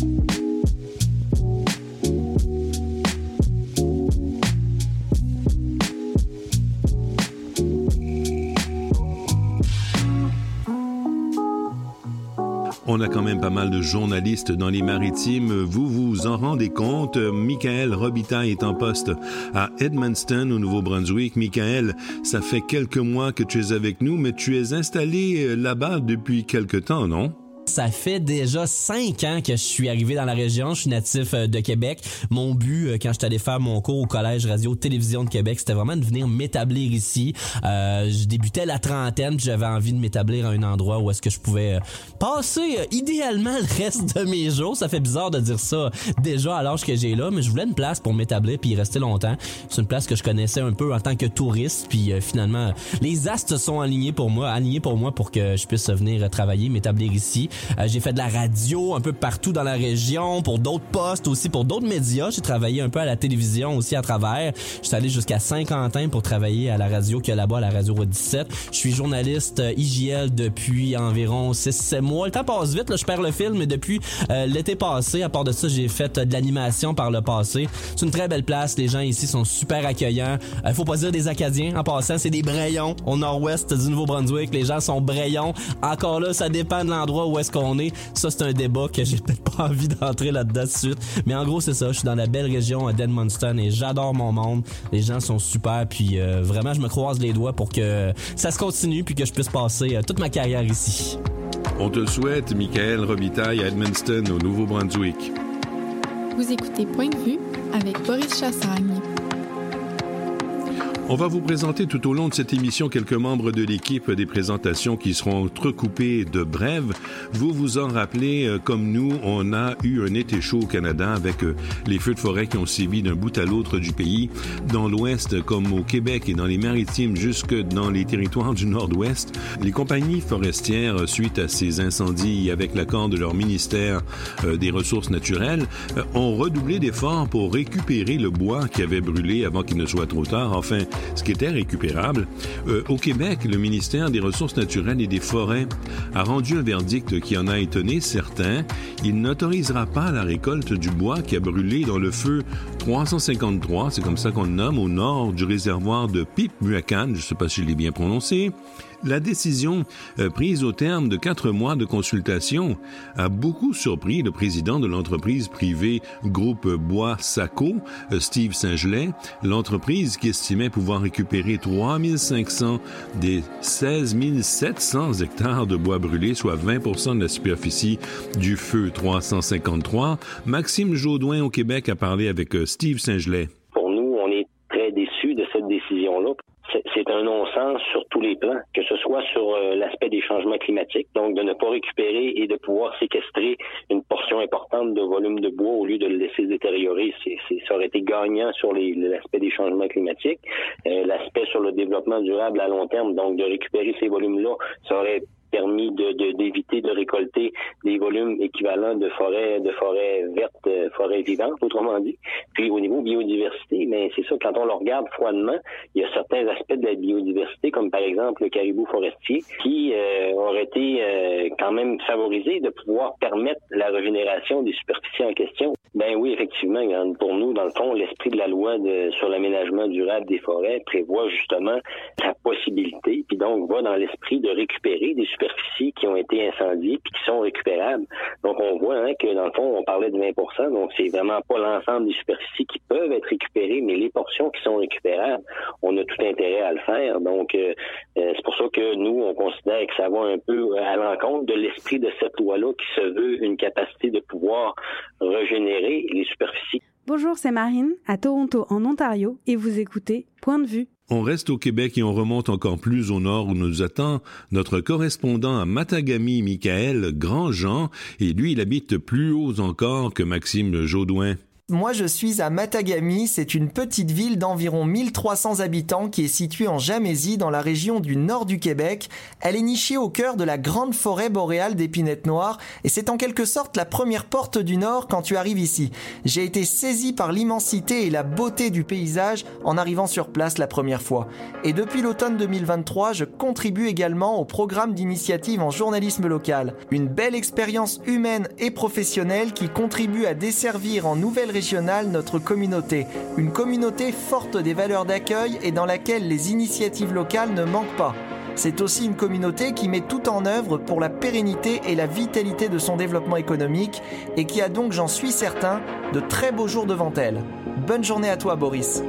On a quand même pas mal de journalistes dans les maritimes. Vous vous en rendez compte? Michael Robitaille est en poste à Edmundston, au Nouveau-Brunswick. Michael, ça fait quelques mois que tu es avec nous, mais tu es installé là-bas depuis quelque temps, non? Ça fait déjà cinq ans que je suis arrivé dans la région. Je suis natif de Québec. Mon but, quand je suis allé faire mon cours au Collège Radio-Télévision de Québec, c'était vraiment de venir m'établir ici. Euh, je débutais la trentaine, puis j'avais envie de m'établir à un endroit où est-ce que je pouvais passer euh, idéalement le reste de mes jours. Ça fait bizarre de dire ça déjà à l'âge que j'ai là, mais je voulais une place pour m'établir puis y rester longtemps. C'est une place que je connaissais un peu en tant que touriste, puis euh, finalement, les astres sont alignés pour moi, alignés pour moi pour que je puisse venir travailler, m'établir ici. Euh, j'ai fait de la radio un peu partout dans la région, pour d'autres postes aussi, pour d'autres médias. J'ai travaillé un peu à la télévision aussi à travers. Je suis allé jusqu'à Saint-Quentin pour travailler à la radio qu'il y a là-bas, à la radio dix-sept. Je suis journaliste I J L depuis environ six sept mois. Le temps passe vite, là, je perds le fil, mais depuis euh, l'été passé, à part de ça, j'ai fait de l'animation par le passé. C'est une très belle place. Les gens ici sont super accueillants. Euh, faut pas dire des Acadiens. En passant, c'est des Brayons au nord-ouest du Nouveau-Brunswick. Les gens sont Brayons. Encore là, ça dépend de l'endroit où est-ce qu'on est. Ça, c'est un débat que j'ai peut-être pas envie d'entrer là-dedans tout de suite. Mais en gros, c'est ça. Je suis dans la belle région d'Edmundston et j'adore mon monde. Les gens sont super. Puis euh, vraiment, je me croise les doigts pour que ça se continue puis que je puisse passer euh, toute ma carrière ici. On te souhaite, Michael Robitaille, à Edmundston, au Nouveau-Brunswick. Vous écoutez Point de vue avec Boris Chassagne. On va vous présenter tout au long de cette émission quelques membres de l'équipe, des présentations qui seront entrecoupées de brèves. Vous vous en rappelez, euh, comme nous, on a eu un été chaud au Canada avec euh, les feux de forêt qui ont sévi d'un bout à l'autre du pays, dans l'ouest comme au Québec et dans les maritimes jusque dans les territoires du nord-ouest. Les compagnies forestières, suite à ces incendies avec l'accord de leur ministère euh, des Ressources naturelles, euh, ont redoublé d'efforts pour récupérer le bois qui avait brûlé avant qu'il ne soit trop tard. Enfin, ce qui était récupérable. Euh, au Québec, le ministère des Ressources naturelles et des Forêts a rendu un verdict qui en a étonné certains. Il n'autorisera pas la récolte du bois qui a brûlé dans le feu trois cent cinquante-trois, c'est comme ça qu'on le nomme, au nord du réservoir de Pipe-Muacan, je ne sais pas si je l'ai bien prononcé. La décision, euh, prise au terme de quatre mois de consultation, a beaucoup surpris le président de l'entreprise privée Groupe Bois Saco, euh, Steve Saint-Gelais. L'entreprise qui estimait pouvoir récupérer trois mille cinq cents des seize mille sept cents hectares de bois brûlés, soit vingt pour cent de la superficie du feu trois cent cinquante-trois. Maxime Jaudoin au Québec a parlé avec euh, Steve Saint-Gelais. Pour nous, on est très déçus de cette décision-là. C'est un non-sens sur tous les plans, que ce soit sur euh, l'aspect des changements climatiques, donc de ne pas récupérer et de pouvoir séquestrer une portion importante de volume de bois au lieu de le laisser détériorer. C'est, c'est, ça aurait été gagnant sur les, l'aspect des changements climatiques. Euh, l'aspect sur le développement durable à long terme, donc de récupérer ces volumes-là, ça aurait permis de, de, d'éviter de récolter des volumes équivalents de forêts de forêts vertes, forêts vivantes, autrement dit. Puis au niveau biodiversité, mais c'est ça, quand on le regarde froidement, il y a certains aspects de la biodiversité, comme par exemple le caribou forestier, qui euh, auraient été euh, quand même favorisés de pouvoir permettre la régénération des superficies en question. Ben oui, effectivement, pour nous, dans le fond, l'esprit de la loi de, sur l'aménagement durable des forêts prévoit justement la possibilité, puis donc va dans l'esprit de récupérer des superficies qui ont été incendiées puis qui sont récupérables. Donc on voit hein, que dans le fond, on parlait de vingt pour cent, donc c'est vraiment pas l'ensemble des superficies qui peuvent être récupérées, mais les portions qui sont récupérables, on a tout intérêt à le faire. Donc euh, c'est pour ça que nous, on considère que ça va un peu à l'encontre de l'esprit de cette loi-là qui se veut une capacité de pouvoir régénérer les superficies. Bonjour, c'est Marine, à Toronto, en Ontario, et vous écoutez Point de vue. On reste au Québec et on remonte encore plus au nord où nous attend notre correspondant à Matagami, Michael Grandjean, et lui, il habite plus haut encore que Maxime Jaudoin. Moi, je suis à Matagami, c'est une petite ville d'environ mille trois cents habitants qui est située en Jamésie dans la région du nord du Québec. Elle est nichée au cœur de la grande forêt boréale d'épinette noire et c'est en quelque sorte la première porte du nord quand tu arrives ici. J'ai été saisi par l'immensité et la beauté du paysage en arrivant sur place la première fois. Et depuis l'automne deux mille vingt-trois, je contribue également au programme d'initiative en journalisme local. Une belle expérience humaine et professionnelle qui contribue à desservir en nouvelle régionale notre communauté. Une communauté forte des valeurs d'accueil et dans laquelle les initiatives locales ne manquent pas. C'est aussi une communauté qui met tout en œuvre pour la pérennité et la vitalité de son développement économique et qui a donc, j'en suis certain, de très beaux jours devant elle. Bonne journée à toi, Boris.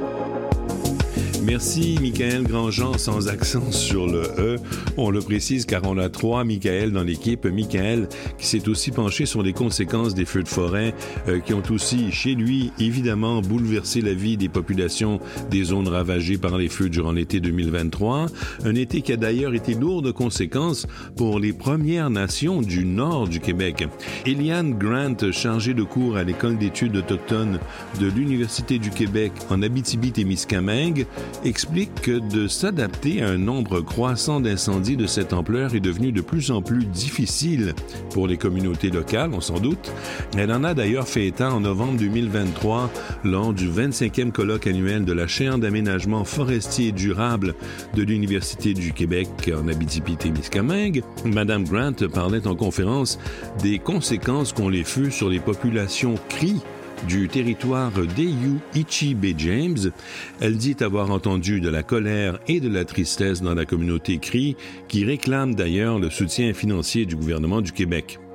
Merci, Michael Grandjean, sans accent sur le E. On le précise car on a trois Michael dans l'équipe. Michael qui s'est aussi penché sur les conséquences des feux de forêt euh, qui ont aussi, chez lui, évidemment, bouleversé la vie des populations des zones ravagées par les feux durant l'été deux mille vingt-trois. Un été qui a d'ailleurs été lourd de conséquences pour les Premières Nations du nord du Québec. Eliane Grant, chargée de cours à l'École d'études autochtones de l'Université du Québec en Abitibi-Témiscamingue, explique que de s'adapter à un nombre croissant d'incendies de cette ampleur est devenu de plus en plus difficile pour les communautés locales, on s'en doute. Elle en a d'ailleurs fait état en novembre deux mille vingt-trois lors du vingt-cinquième colloque annuel de la chaire d'aménagement forestier durable de l'Université du Québec en Abitibi-Témiscamingue. Madame Grant parlait en conférence des conséquences qu'ont les feux sur les populations cris du territoire d'Eyu-Ichi-Baie-James. Elle dit avoir entendu de la colère et de la tristesse dans la communauté Cri, qui réclame d'ailleurs le soutien financier du gouvernement du Québec.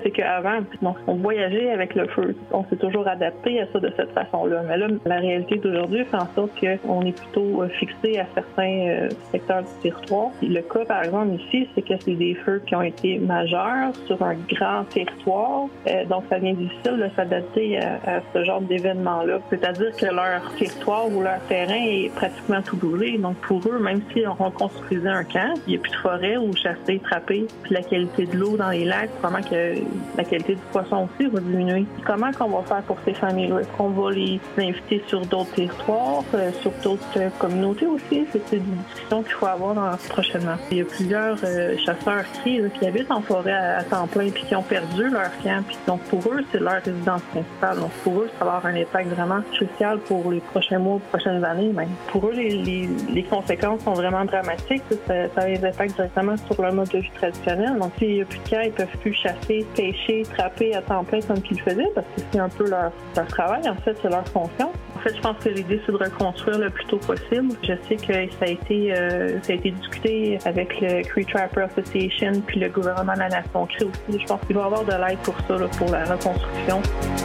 c'est qu'avant, on voyageait avec le feu. On s'est toujours adapté à ça de cette façon-là. Mais là, la réalité d'aujourd'hui fait en sorte qu'on est plutôt fixé à certains euh, secteurs du territoire. Le cas, par exemple, ici, c'est que c'est des feux qui ont été majeurs sur un grand territoire. Euh, donc, ça devient difficile de s'adapter à, à ce genre d'événement-là. C'est-à-dire que leur territoire ou leur terrain est pratiquement tout brûlé. Donc, pour eux, même si on reconstruisait un camp, il n'y a plus de forêt où chasser, trapper, puis la qualité de l'eau dans les lacs, vraiment que la qualité du poisson aussi va diminuer. Comment qu'on va faire pour ces familles-là? Est-ce qu'on va les inviter sur d'autres territoires, euh, sur d'autres euh, communautés aussi? C'est une discussion qu'il faut avoir dans, prochainement. Il y a plusieurs euh, chasseurs qui, là, qui habitent en forêt à, à temps plein puis qui ont perdu leur camp. Puis donc, pour eux, c'est leur résidence principale. Donc, pour eux, ça va avoir un impact vraiment crucial pour les prochains mois, prochaines années même. Pour eux, les, les, les conséquences sont vraiment dramatiques. Ça, ça a des impacts directement sur leur mode de vie traditionnel. Donc, s'il n'y a plus de camp, ils peuvent plus chasser, pêcher, trapper à temps plein comme qu'ils le faisaient parce que c'est un peu leur, leur travail. En fait, c'est leur fonction. En fait, je pense que l'idée, c'est de reconstruire le plus tôt possible. Je sais que ça a été, euh, ça a été discuté avec le Cree Trapper Association puis le gouvernement de la Nation Cree aussi. Je pense qu'il va y avoir de l'aide pour ça, là, pour la reconstruction.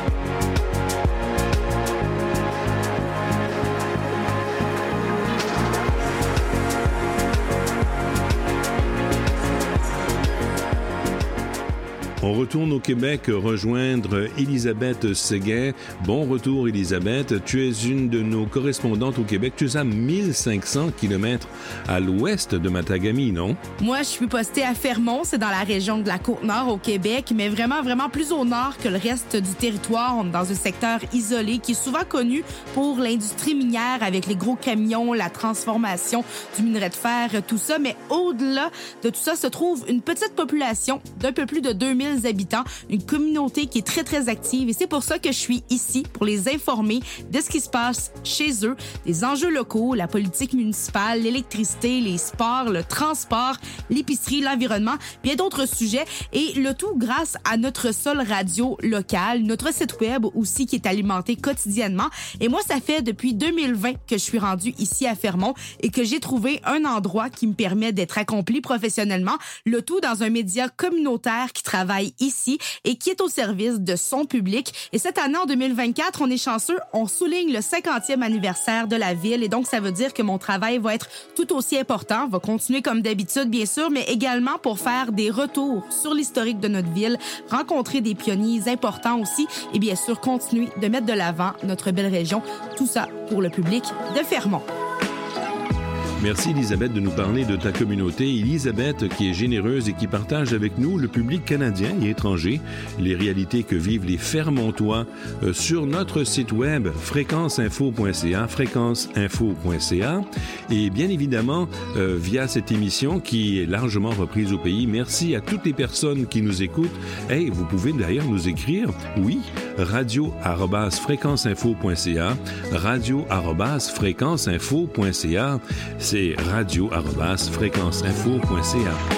On retourne au Québec rejoindre Elisabeth Séguin. Bon retour, Elisabeth. Tu es une de nos correspondantes au Québec. Tu es à mille cinq cents kilomètres à l'ouest de Matagami, non? Moi, je suis postée à Fermont. C'est dans la région de la Côte-Nord au Québec, mais vraiment, vraiment plus au nord que le reste du territoire. On est dans un secteur isolé qui est souvent connu pour l'industrie minière avec les gros camions, la transformation du minerai de fer, tout ça. Mais au-delà de tout ça se trouve une petite population d'un peu plus de deux mille habitants, une communauté qui est très, très active et c'est pour ça que je suis ici pour les informer de ce qui se passe chez eux, des enjeux locaux, la politique municipale, l'électricité, les sports, le transport, l'épicerie, l'environnement, bien d'autres sujets et le tout grâce à notre seule radio locale, notre site web aussi qui est alimenté quotidiennement et moi, ça fait depuis deux mille vingt que je suis rendue ici à Fermont et que j'ai trouvé un endroit qui me permet d'être accompli professionnellement, le tout dans un média communautaire qui travaille ici et qui est au service de son public. Et cette année, en deux mille vingt-quatre, on est chanceux, on souligne le cinquantième anniversaire de la ville et donc ça veut dire que mon travail va être tout aussi important, va continuer comme d'habitude, bien sûr, mais également pour faire des retours sur l'historique de notre ville, rencontrer des pionniers importants aussi et bien sûr continuer de mettre de l'avant notre belle région. Tout ça pour le public de Fermont. Merci Elisabeth de nous parler de ta communauté. Elisabeth qui est généreuse et qui partage avec nous, le public canadien et étranger, les réalités que vivent les Fermontois euh, sur notre site web fréquence info point c a, fréquence info point c a et bien évidemment euh, via cette émission qui est largement reprise au pays. Merci à toutes les personnes qui nous écoutent. Hey, vous pouvez d'ailleurs nous écrire, oui, radio arobase fréquence info point c a, radio arobase fréquence info point c a. C'est radio arobase fréquence info point c a.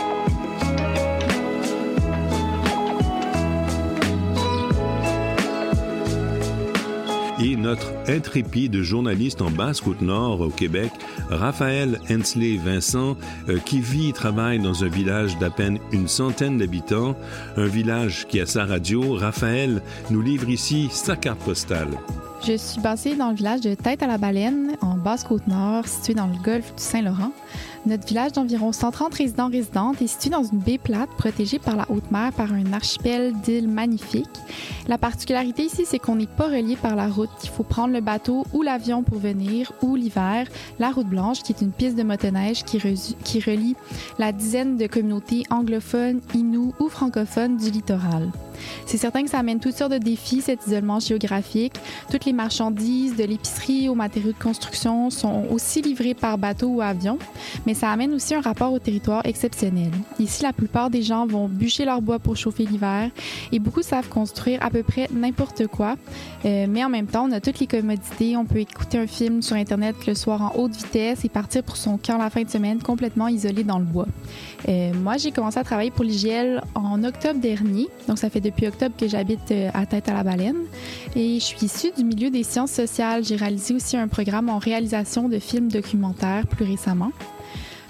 Et notre intrépide journaliste en Basse-Côte-Nord au Québec, Raphaël Hensley-Vincent, euh, qui vit et travaille dans un village d'à peine une centaine d'habitants, un village qui a sa radio. Raphaël nous livre ici sa carte postale. Je suis basée dans le village de Tête-à-la-Baleine, en Basse-Côte-Nord, situé dans le golfe du Saint-Laurent. Notre village d'environ cent trente résidents-résidentes est situé dans une baie plate protégée par la haute mer par un archipel d'îles magnifiques. La particularité ici, c'est qu'on n'est pas relié par la route. Il faut prendre le bateau ou l'avion pour venir, ou l'hiver, la route blanche, qui est une piste de motoneige qui, re- qui relie la dizaine de communautés anglophones, inoues ou francophones du littoral. C'est certain que ça amène toutes sortes de défis, cet isolement géographique. Toutes les marchandises, de l'épicerie aux matériaux de construction, sont aussi livrées par bateau ou avion, mais ça amène aussi un rapport au territoire exceptionnel. Ici, la plupart des gens vont bûcher leur bois pour chauffer l'hiver et beaucoup savent construire à peu près n'importe quoi, euh, mais en même temps, on a toutes les commodités. On peut écouter un film sur Internet le soir en haute vitesse et partir pour son camp la fin de semaine complètement isolé dans le bois. Euh, moi, j'ai commencé à travailler pour l'I G L en octobre dernier, donc ça fait depuis octobre que j'habite à Tête-à-la-Baleine et je suis issue du milieu des sciences sociales. J'ai réalisé aussi un programme en réalisation de films documentaires plus récemment.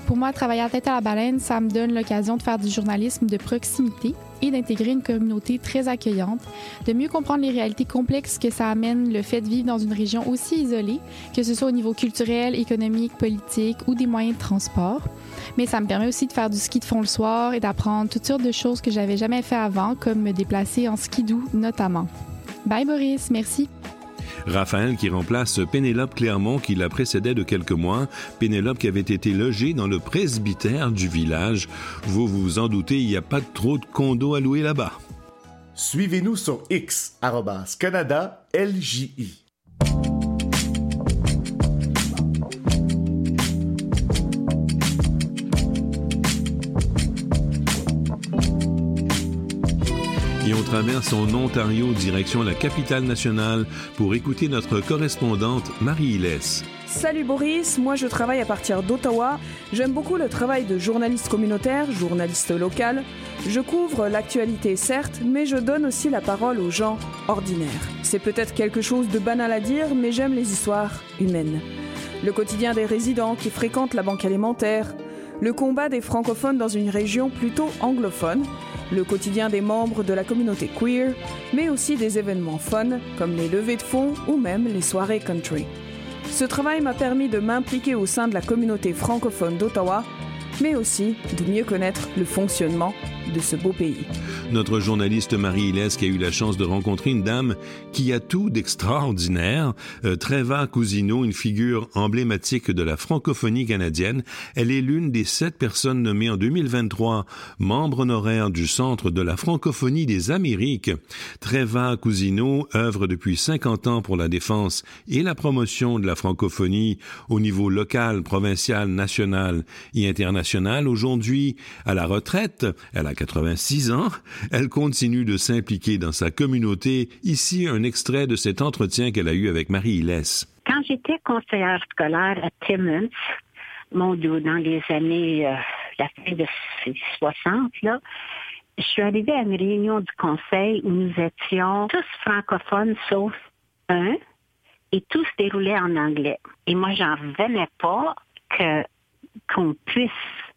Pour moi, travailler à Tête à la baleine, ça me donne l'occasion de faire du journalisme de proximité et d'intégrer une communauté très accueillante, de mieux comprendre les réalités complexes que ça amène le fait de vivre dans une région aussi isolée, que ce soit au niveau culturel, économique, politique ou des moyens de transport. Mais ça me permet aussi de faire du ski de fond le soir et d'apprendre toutes sortes de choses que j'avais jamais fait avant, comme me déplacer en skidoo notamment. Bye Boris, merci. Raphaël qui remplace Pénélope Clermont qui la précédait de quelques mois. Pénélope qui avait été logée dans le presbytère du village. Vous vous en doutez, il n'y a pas trop de condos à louer là-bas. Suivez-nous sur X, arobase Canada L J I. Et on traverse en Ontario, direction la capitale nationale, pour écouter notre correspondante Marie-Hélès. Salut Boris, moi je travaille à partir d'Ottawa. J'aime beaucoup le travail de journaliste communautaire, journaliste local. Je couvre l'actualité certes, mais je donne aussi la parole aux gens ordinaires. C'est peut-être quelque chose de banal à dire, mais j'aime les histoires humaines. Le quotidien des résidents qui fréquentent la banque alimentaire, le combat des francophones dans une région plutôt anglophone, le quotidien des membres de la communauté queer, mais aussi des événements fun comme les levées de fonds ou même les soirées country. Ce travail m'a permis de m'impliquer au sein de la communauté francophone d'Ottawa, mais aussi de mieux connaître le fonctionnement de ce beau pays. Notre journaliste Marie-Hélès qui a eu la chance de rencontrer une dame qui a tout d'extraordinaire, euh, Treva Cousineau, une figure emblématique de la francophonie canadienne. Elle est l'une des sept personnes nommées en deux mille vingt-trois membre honoraire du Centre de la francophonie des Amériques. Treva Cousineau œuvre depuis cinquante ans pour la défense et la promotion de la francophonie au niveau local, provincial, national et international. Aujourd'hui, à la retraite, elle a quatre-vingt-six ans. Elle continue de s'impliquer dans sa communauté. Ici, un extrait de cet entretien qu'elle a eu avec Marie-Hélès. Quand j'étais conseillère scolaire à Timmins, mon Dieu, dans les années, euh, la fin de soixante, là, je suis arrivée à une réunion du conseil où nous étions tous francophones sauf un, et tout se déroulait en anglais. Et moi, j'en revenais pas que, qu'on puisse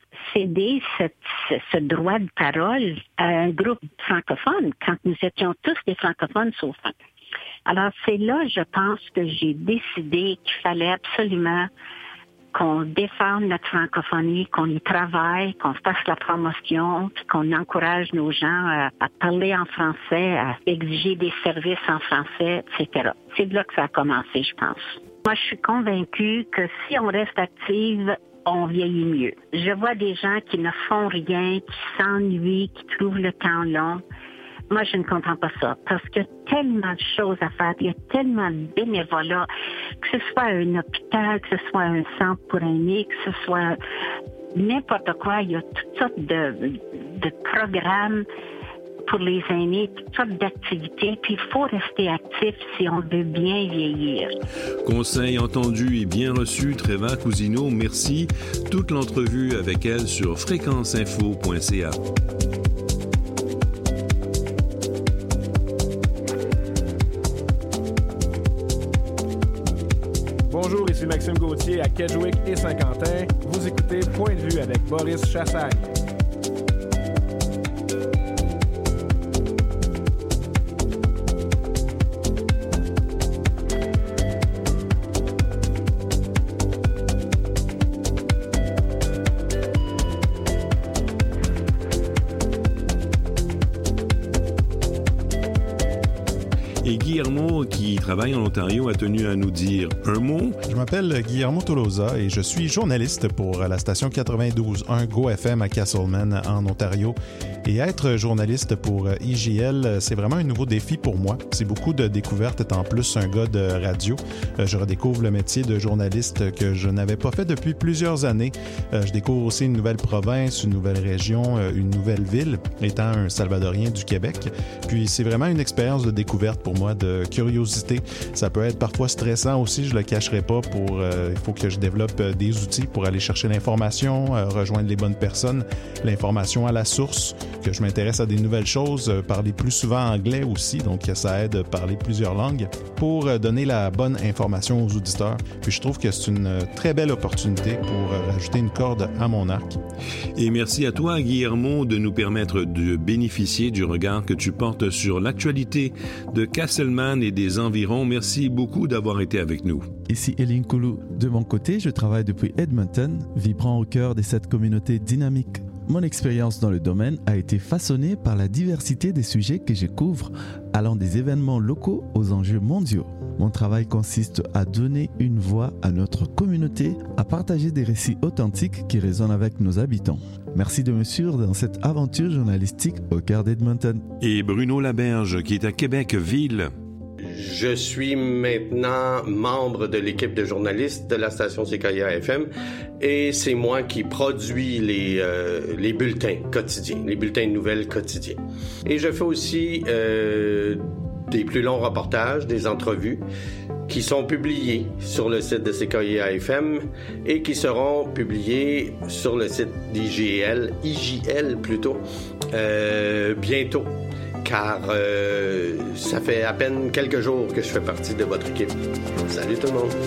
céder cette, ce, ce droit de parole à un groupe francophone quand nous étions tous des francophones sauf un. Alors, c'est là, je pense, que j'ai décidé qu'il fallait absolument qu'on défende notre francophonie, qu'on y travaille, qu'on fasse la promotion, puis qu'on encourage nos gens à, à parler en français, à exiger des services en français, et cetera. C'est de là que ça a commencé, je pense. Moi, je suis convaincue que si on reste active, on vieillit mieux. Je vois des gens qui ne font rien, qui s'ennuient, qui trouvent le temps long. Moi, je ne comprends pas ça, parce qu'il y a tellement de choses à faire, il y a tellement de bénévolat, que ce soit un hôpital, que ce soit un centre pour aînés, que ce soit n'importe quoi, il y a toutes sortes de, de programmes pour les aînés, toutes sortes d'activités, puis il faut rester actif si on veut bien vieillir. Conseil entendu et bien reçu, Treva Cousineau, merci. Toute l'entrevue avec elle sur fréquence info point c a. Bonjour, ici Maxime Gauthier à Kedgewick et Saint-Quentin. Vous écoutez Point de vue avec Boris Chassagne. Et Guillermo, qui travaille en Ontario, a tenu à nous dire un mot. Je m'appelle Guillermo Tolosa et je suis journaliste pour la station quatre-vingt-douze point un Go F M à Castleman, en Ontario. Et être journaliste pour I J L, c'est vraiment un nouveau défi pour moi. C'est beaucoup de découvertes, étant plus un gars de radio. Je redécouvre le métier de journaliste que je n'avais pas fait depuis plusieurs années. Je découvre aussi une nouvelle province, une nouvelle région, une nouvelle ville, étant un Salvadorien du Québec. Puis c'est vraiment une expérience de découverte pour moi de curiosité. Ça peut être parfois stressant aussi, je le cacherai pas. Pour, euh, il faut que je développe euh, des outils pour aller chercher l'information, euh, rejoindre les bonnes personnes, l'information à la source, que je m'intéresse à des nouvelles choses, euh, parler plus souvent anglais aussi, donc ça aide à parler plusieurs langues pour euh, donner la bonne information aux auditeurs. Puis je trouve que c'est une euh, très belle opportunité pour euh, rajouter une corde à mon arc. Et merci à toi, Guillermo, de nous permettre de bénéficier du regard que tu portes sur l'actualité de Casselman et des environs. Merci beaucoup d'avoir été avec nous. Ici Eline Koulou. De mon côté, je travaille depuis Edmonton, vibrant au cœur de cette communauté dynamique. Mon expérience dans le domaine a été façonnée par la diversité des sujets que je couvre, allant des événements locaux aux enjeux mondiaux. Mon travail consiste à donner une voix à notre communauté, à partager des récits authentiques qui résonnent avec nos habitants. Merci de me suivre dans cette aventure journalistique au cœur d'Edmonton. Et Bruno Laberge, qui est à Québec-Ville. Je suis maintenant membre de l'équipe de journalistes de la station C K I A F M et c'est moi qui produis les, euh, les bulletins quotidiens, les bulletins de nouvelles quotidiens. Et je fais aussi euh, des plus longs reportages, des entrevues qui sont publiés sur le site de C K I A F M et qui seront publiés sur le site d'I G L, I J L plutôt, euh, bientôt. Car euh, ça fait à peine quelques jours que je fais partie de votre équipe. Salut tout le monde!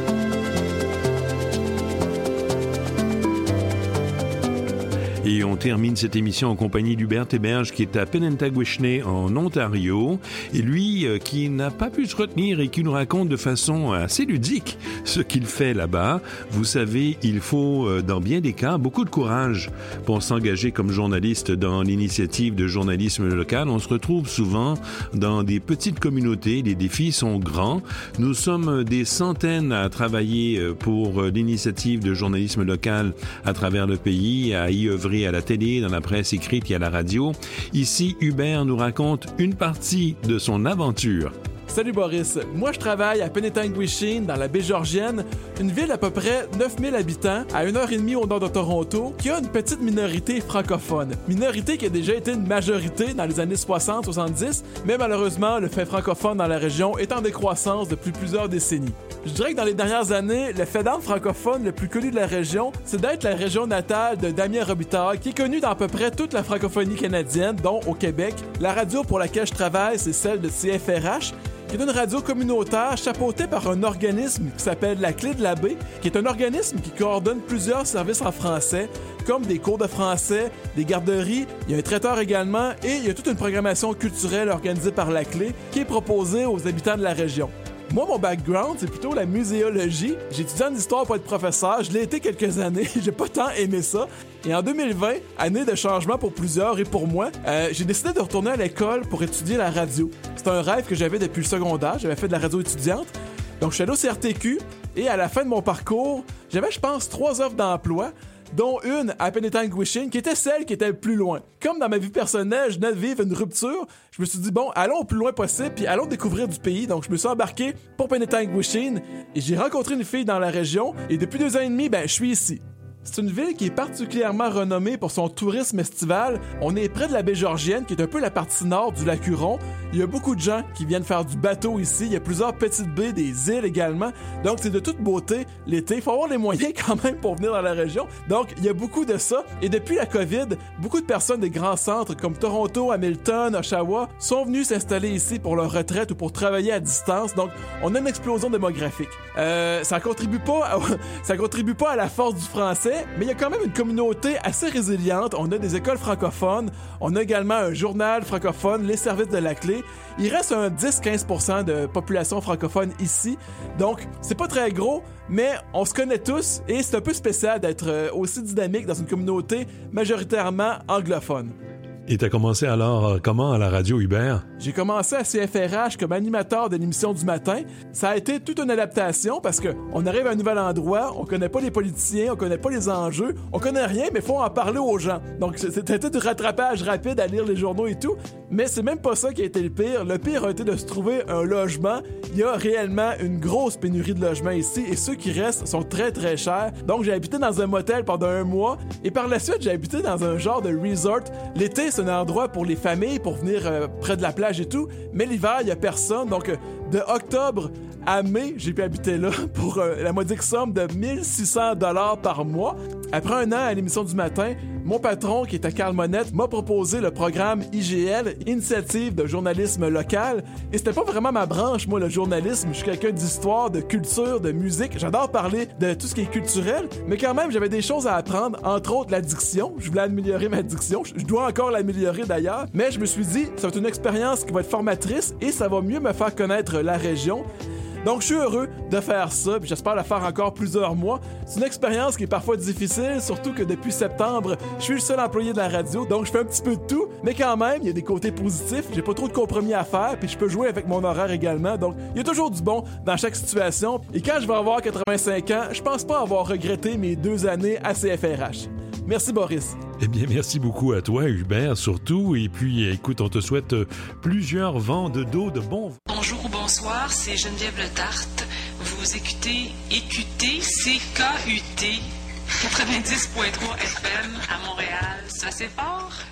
Et on termine cette émission en compagnie d'Hubert Héberge qui est à Penentagwishne en Ontario et lui euh, qui n'a pas pu se retenir et qui nous raconte de façon assez ludique ce qu'il fait là-bas. Vous savez, il faut euh, dans bien des cas beaucoup de courage pour s'engager comme journaliste dans l'initiative de journalisme local. On se retrouve souvent dans des petites communautés, les défis sont grands. Nous sommes des centaines à travailler pour l'initiative de journalisme local à travers le pays, à y œuvrer à la télé, dans la presse écrite et à la radio. Ici, Hubert nous raconte une partie de son aventure. Salut Boris, moi je travaille à Penetangwishne dans la baie Georgienne, une ville à peu près neuf mille habitants, à une heure trente au nord de Toronto, qui a une petite minorité francophone. Minorité qui a déjà été une majorité dans les années soixante soixante-dix, mais malheureusement le fait francophone dans la région est en décroissance depuis plusieurs décennies. Je dirais que dans les dernières années, le fait d'armes francophone le plus connu de la région, c'est d'être la région natale de Damien Robitaille, qui est connu dans à peu près toute la francophonie canadienne, dont au Québec. La radio pour laquelle je travaille, c'est celle de C F R H, qui est une radio communautaire chapeautée par un organisme qui s'appelle La Clé de la Baie, qui est un organisme qui coordonne plusieurs services en français, comme des cours de français, des garderies, il y a un traiteur également, et il y a toute une programmation culturelle organisée par La Clé qui est proposée aux habitants de la région. Moi, mon background, c'est plutôt la muséologie. J'ai étudié en histoire pour être professeur. Je l'ai été quelques années. J'ai pas tant aimé ça. Et en deux mille vingt, année de changement pour plusieurs et pour moi, euh, j'ai décidé de retourner à l'école pour étudier la radio. C'est un rêve que j'avais depuis le secondaire. J'avais fait de la radio étudiante. Donc, je suis allé au C R T Q et à la fin de mon parcours, j'avais, je pense, trois offres d'emploi, dont une à Penetangwishne, qui était celle qui était le plus loin. Comme dans ma vie personnelle, je venais de vivre une rupture, je me suis dit, bon, allons au plus loin possible, puis allons découvrir du pays. Donc, je me suis embarqué pour Penetangwishne, et j'ai rencontré une fille dans la région, et depuis deux ans et demi, ben, je suis ici. C'est une ville qui est particulièrement renommée pour son tourisme estival. On est près de la baie Georgienne, qui est un peu la partie nord du lac Huron. Il y a beaucoup de gens qui viennent faire du bateau ici. Il y a plusieurs petites baies, des îles également. Donc, c'est de toute beauté l'été. Il faut avoir les moyens quand même pour venir dans la région. Donc, il y a beaucoup de ça. Et depuis la COVID, beaucoup de personnes des grands centres comme Toronto, Hamilton, Oshawa sont venues s'installer ici pour leur retraite ou pour travailler à distance. Donc, on a une explosion démographique. Euh, ça contribue pas à, ça contribue pas à la force du français, mais il y a quand même une communauté assez résiliente. On a des écoles francophones, on a également un journal francophone, les services de la clé. Il reste un dix à quinze pour cent de population francophone ici, donc c'est pas très gros, mais on se connaît tous et c'est un peu spécial d'être aussi dynamique dans une communauté majoritairement anglophone. Et t'as commencé alors euh, comment à la radio, Hubert? J'ai commencé à C F R H comme animateur de l'émission du matin. Ça a été toute une adaptation parce que on arrive à un nouvel endroit, on connaît pas les politiciens, on connaît pas les enjeux, on connaît rien, mais faut en parler aux gens. Donc c'était du rattrapage rapide à lire les journaux et tout. Mais c'est même pas ça qui a été le pire. Le pire a été de se trouver un logement. Il y a réellement une grosse pénurie de logements ici et ceux qui restent sont très très chers. Donc j'ai habité dans un motel pendant un mois et par la suite j'ai habité dans un genre de resort. L'été c'est un endroit pour les familles pour venir euh, près de la plage et tout, mais l'hiver il y a personne. Donc euh, de octobre à mai, j'ai pu habiter là pour euh, la modique somme de mille six cents dollars par mois. Après un an à l'émission du matin, mon patron, qui était Carl Monette, m'a proposé le programme I G L, Initiative de journalisme local. Et c'était pas vraiment ma branche, moi, le journalisme. Je suis quelqu'un d'histoire, de culture, de musique. J'adore parler de tout ce qui est culturel, mais quand même, j'avais des choses à apprendre, entre autres la diction. Je voulais améliorer ma diction. Je dois encore l'améliorer d'ailleurs. Mais je me suis dit, c'est une expérience qui va être formatrice et ça va mieux me faire connaître la région. Donc, je suis heureux de faire ça, puis j'espère le faire encore plusieurs mois. C'est une expérience qui est parfois difficile, surtout que depuis septembre, je suis le seul employé de la radio, donc je fais un petit peu de tout, mais quand même, il y a des côtés positifs, j'ai pas trop de compromis à faire, puis je peux jouer avec mon horaire également, donc il y a toujours du bon dans chaque situation. Et quand je vais avoir quatre-vingt-cinq ans, je pense pas avoir regretté mes deux années à C F R H. Merci Boris. Eh bien, merci beaucoup à toi, Hubert, surtout. Et puis, écoute, on te souhaite plusieurs vents de dos, de bons... Bonjour ou bonsoir, c'est Geneviève Le Tarte. Vous écoutez écoutez C K U T quatre-vingt-dix point trois F M à Montréal. C'est assez fort?